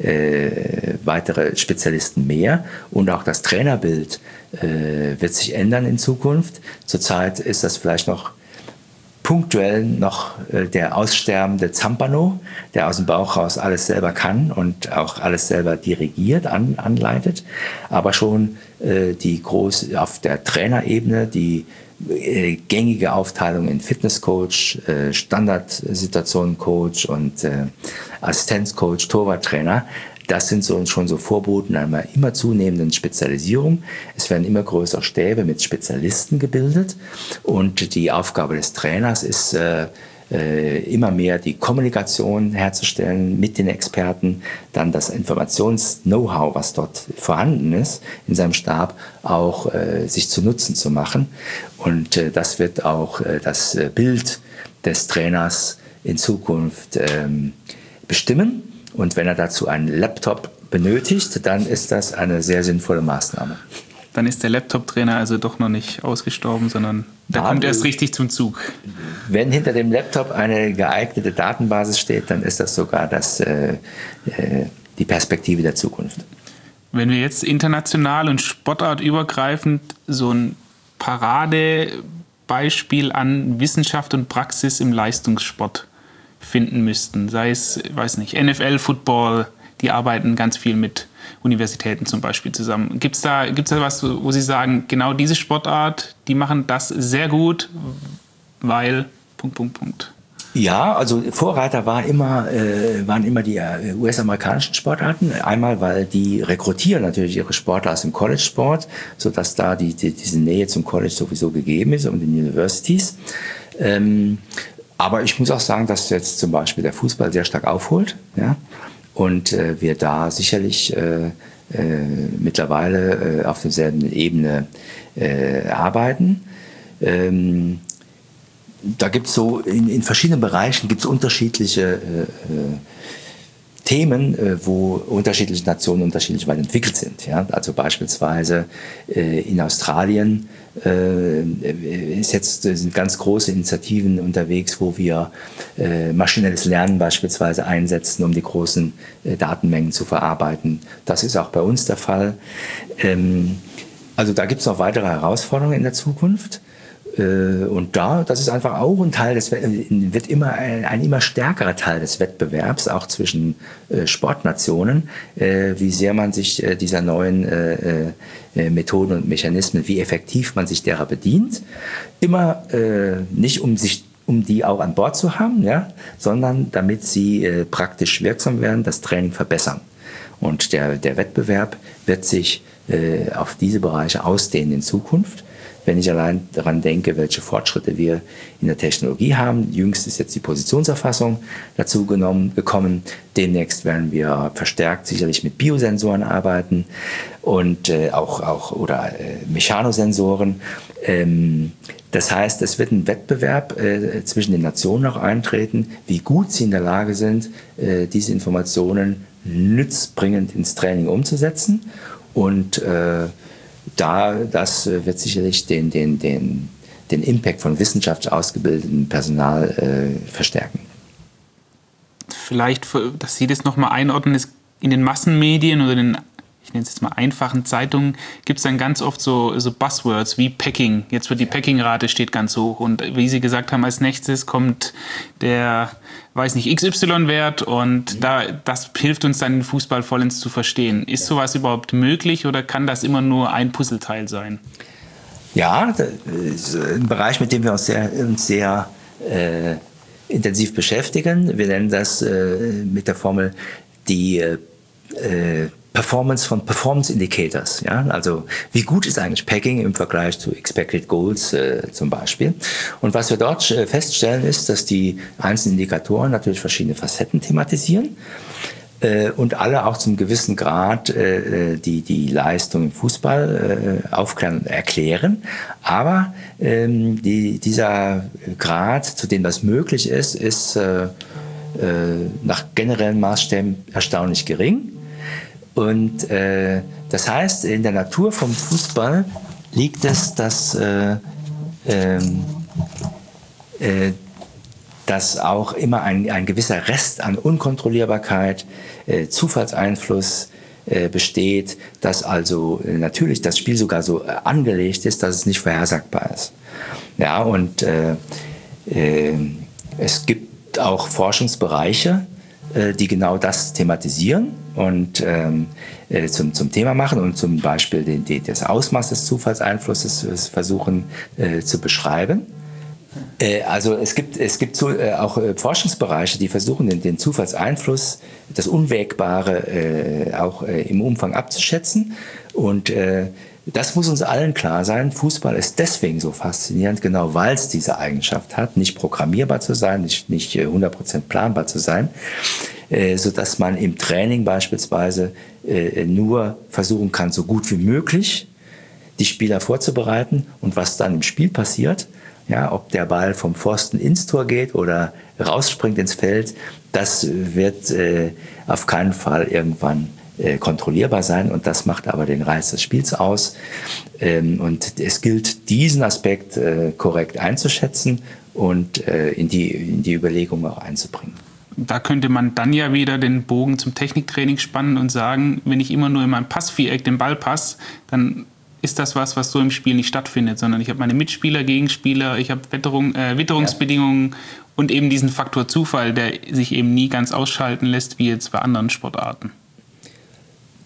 äh, weitere Spezialisten mehr. Und auch das Trainerbild äh, wird sich ändern in Zukunft. Zurzeit ist das vielleicht noch punktuell noch äh, der aussterbende Zampano, der aus dem Bauch raus alles selber kann und auch alles selber dirigiert, an, anleitet. Aber schon äh, die groß auf der Trainerebene, die äh, gängige Aufteilung in Fitnesscoach, äh, Standardsituationencoach und äh, Assistenzcoach, Torwarttrainer, das sind so, schon so Vorboten einer immer zunehmenden Spezialisierung. Es werden immer größere Stäbe mit Spezialisten gebildet und die Aufgabe des Trainers ist äh, äh, immer mehr die Kommunikation herzustellen mit den Experten, dann das Informations-Know-how, was dort vorhanden ist in seinem Stab, auch äh, sich zu Nutzen zu machen. Und äh, das wird auch äh, das Bild des Trainers in Zukunft ähm, bestimmen. Und wenn er dazu einen Laptop benötigt, dann ist das eine sehr sinnvolle Maßnahme. Dann ist der Laptop-Trainer also doch noch nicht ausgestorben, sondern der ja, kommt erst richtig zum Zug. Wenn hinter dem Laptop eine geeignete Datenbasis steht, dann ist das sogar das, äh, die Perspektive der Zukunft. Wenn wir jetzt international und sportartübergreifend so ein Paradebeispiel an Wissenschaft und Praxis im Leistungssport finden müssten, sei es, weiß nicht, N F L, Football, die arbeiten ganz viel mit Universitäten zum Beispiel zusammen. Gibt es da, gibt's da was, wo Sie sagen, genau diese Sportart, die machen das sehr gut, weil, Punkt, Punkt, Punkt. Ja, also Vorreiter war immer, äh, waren immer die äh, U S-amerikanischen Sportarten. Einmal, weil die rekrutieren natürlich ihre Sportler aus dem College-Sport, sodass da die, die, diese Nähe zum College sowieso gegeben ist und den Universities. Ähm, aber ich muss auch sagen, dass jetzt zum Beispiel der Fußball sehr stark aufholt, ja, und äh, wir da sicherlich äh, äh, mittlerweile äh, auf derselben Ebene äh, arbeiten. Ähm, Da gibt es so, in, in verschiedenen Bereichen gibt es unterschiedliche äh, äh, Themen, äh, wo unterschiedliche Nationen unterschiedlich weit entwickelt sind. Ja? Also beispielsweise äh, in Australien äh, ist jetzt, sind ganz große Initiativen unterwegs, wo wir äh, maschinelles Lernen beispielsweise einsetzen, um die großen äh, Datenmengen zu verarbeiten. Das ist auch bei uns der Fall. Ähm, also da gibt es noch weitere Herausforderungen in der Zukunft. Und da, das ist einfach auch ein Teil des, wird immer ein, ein immer stärkerer Teil des Wettbewerbs, auch zwischen äh, Sportnationen, äh, wie sehr man sich äh, dieser neuen äh, äh, Methoden und Mechanismen, wie effektiv man sich derer bedient. Immer äh, nicht um sich, um die auch an Bord zu haben, ja, sondern damit sie äh, praktisch wirksam werden, das Training verbessern. Und der, der Wettbewerb wird sich äh, auf diese Bereiche ausdehnen in Zukunft. Wenn ich allein daran denke, welche Fortschritte wir in der Technologie haben. Jüngst ist jetzt die Positionserfassung dazu genommen, gekommen. Demnächst werden wir verstärkt sicherlich mit Biosensoren arbeiten und äh, auch, auch oder äh, Mechanosensoren. Ähm, das heißt, es wird ein Wettbewerb äh, zwischen den Nationen auch eintreten, wie gut sie in der Lage sind, äh, diese Informationen nützbringend ins Training umzusetzen. Und äh, Da, das wird sicherlich den, den, den, den Impact von wissenschaftlich ausgebildetem Personal äh, verstärken. Vielleicht, dass Sie das nochmal einordnen, ist in den Massenmedien oder den, ich nenne es jetzt mal einfachen Zeitungen, gibt es dann ganz oft so, so Buzzwords wie Packing. Jetzt wird die Packing-Rate steht ganz hoch und wie Sie gesagt haben, als nächstes kommt der, weiß nicht, X Y-Wert und da, das hilft uns dann, den Fußball vollends zu verstehen. Ist sowas überhaupt möglich oder kann das immer nur ein Puzzleteil sein? Ja, das ist ein Bereich, mit dem wir uns sehr, uns sehr äh, intensiv beschäftigen. Wir nennen das äh, mit der Formel die äh, Performance von Performance Indicators. Ja? Also wie gut ist eigentlich Packing im Vergleich zu Expected Goals äh, zum Beispiel. Und was wir dort äh, feststellen ist, dass die einzelnen Indikatoren natürlich verschiedene Facetten thematisieren äh, und alle auch zum gewissen Grad äh, die, die Leistung im Fußball äh, aufklären und erklären. Aber ähm, die, dieser Grad, zu dem das möglich ist, ist äh, äh, nach generellen Maßstäben erstaunlich gering. Und äh, das heißt, in der Natur vom Fußball liegt es, dass, äh, ähm, äh, dass auch immer ein, ein gewisser Rest an Unkontrollierbarkeit, äh, Zufallseinfluss äh, besteht, dass also äh, natürlich das Spiel sogar so äh, angelegt ist, dass es nicht vorhersagbar ist. Ja, und äh, äh, es gibt auch Forschungsbereiche, äh, die genau das thematisieren und ähm, äh, zum, zum Thema machen und zum Beispiel den, den, das Ausmaß des Zufallseinflusses versuchen äh, zu beschreiben. Äh, also es gibt, es gibt so, äh, auch äh, Forschungsbereiche, die versuchen, den, den Zufallseinfluss, das Unwägbare äh, auch äh, im Umfang abzuschätzen. Und äh, das muss uns allen klar sein. Fußball ist deswegen so faszinierend, genau weil es diese Eigenschaft hat, nicht programmierbar zu sein, nicht, nicht hundert Prozent planbar zu sein, äh, sodass man im Training beispielsweise äh, nur versuchen kann, so gut wie möglich die Spieler vorzubereiten und was dann im Spiel passiert, ja, ob der Ball vom Pfosten ins Tor geht oder rausspringt ins Feld, das wird äh, auf keinen Fall irgendwann äh, kontrollierbar sein und das macht aber den Reiz des Spiels aus. Ähm, und es gilt, diesen Aspekt äh, korrekt einzuschätzen und äh, in die, in die Überlegung auch einzubringen. Da könnte man dann ja wieder den Bogen zum Techniktraining spannen und sagen, wenn ich immer nur in meinem Passviereck den Ball passe, dann ist das was, was so im Spiel nicht stattfindet, sondern ich habe meine Mitspieler, Gegenspieler, ich habe Witterung, äh, Witterungsbedingungen ja. Und eben diesen Faktor Zufall, der sich eben nie ganz ausschalten lässt, wie jetzt bei anderen Sportarten.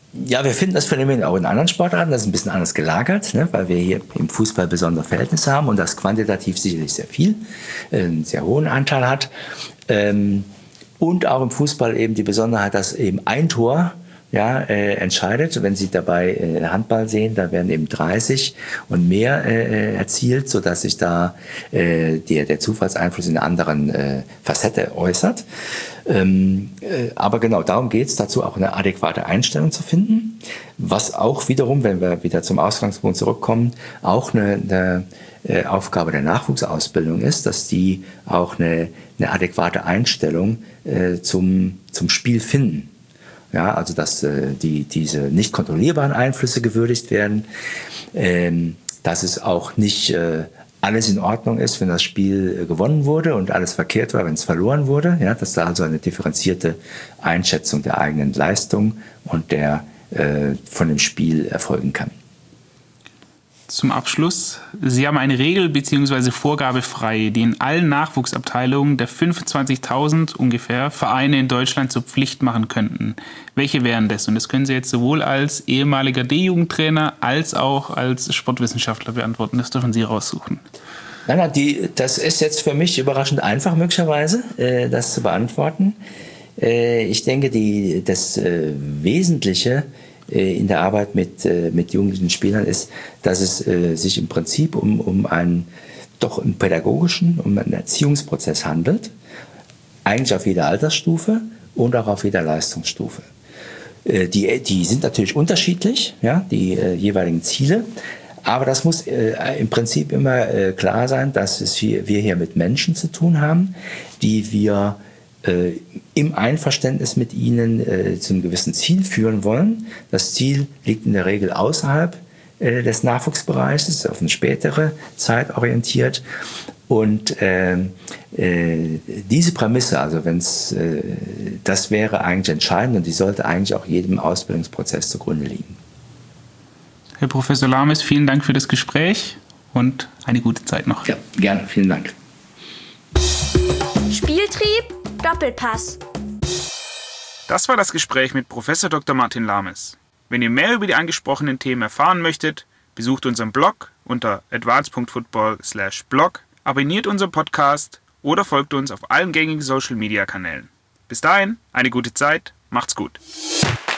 Ja, wir finden das Phänomen auch in anderen Sportarten. Das ist ein bisschen anders gelagert, ne, weil wir hier im Fußball besondere Verhältnisse haben und das quantitativ sicherlich sehr viel, einen sehr hohen Anteil hat. Ähm, und auch im Fußball eben die Besonderheit, dass eben ein Tor ja, äh, entscheidet. Wenn Sie dabei äh, Handball sehen, da werden eben dreißig und mehr äh, erzielt, sodass sich da äh, der, der Zufallseinfluss in einer anderen äh, Facette äußert. Ähm, äh, aber genau darum geht es, dazu auch eine adäquate Einstellung zu finden, was auch wiederum, wenn wir wieder zum Ausgangspunkt zurückkommen, auch eine, eine äh, Aufgabe der Nachwuchsausbildung ist, dass die auch eine, eine adäquate Einstellung äh, zum, zum Spiel finden. Ja, also dass äh, die, diese nicht kontrollierbaren Einflüsse gewürdigt werden, ähm, dass es auch nicht äh, alles in Ordnung ist, wenn das Spiel äh, gewonnen wurde und alles verkehrt war, wenn es verloren wurde. Ja, dass da also eine differenzierte Einschätzung der eigenen Leistung und der äh, von dem Spiel erfolgen kann. Zum Abschluss, Sie haben eine Regel bzw. Vorgabe frei, die in allen Nachwuchsabteilungen der fünfundzwanzigtausend ungefähr Vereine in Deutschland zur Pflicht machen könnten. Welche wären das? Und das können Sie jetzt sowohl als ehemaliger D-Jugendtrainer als auch als Sportwissenschaftler beantworten. Das dürfen Sie raussuchen. Nein, nein, die, das ist jetzt für mich überraschend einfach möglicherweise, äh, das zu beantworten. Äh, ich denke, die, das äh, Wesentliche in der Arbeit mit, mit jugendlichen Spielern ist, dass es äh, sich im Prinzip um, um einen doch einen pädagogischen, um einen Erziehungsprozess handelt, eigentlich auf jeder Altersstufe und auch auf jeder Leistungsstufe. Äh, die, die sind natürlich unterschiedlich, ja, die äh, jeweiligen Ziele, aber das muss äh, im Prinzip immer äh, klar sein, dass es hier, wir hier mit Menschen zu tun haben, die wir Äh, im Einverständnis mit ihnen äh, zu einem gewissen Ziel führen wollen. Das Ziel liegt in der Regel außerhalb äh, des Nachwuchsbereichs, ist auf eine spätere Zeit orientiert. Und äh, äh, diese Prämisse, also wenn's, äh, das wäre eigentlich entscheidend und die sollte eigentlich auch jedem Ausbildungsprozess zugrunde liegen. Herr Professor Lames, vielen Dank für das Gespräch und eine gute Zeit noch. Ja, gerne, vielen Dank. Spieltrieb Doppelpass. Das war das Gespräch mit Professor Doktor Martin Lames. Wenn ihr mehr über die angesprochenen Themen erfahren möchtet, besucht unseren Blog unter advance punkt football slash blog, abonniert unseren Podcast oder folgt uns auf allen gängigen Social-Media-Kanälen. Bis dahin, eine gute Zeit, macht's gut.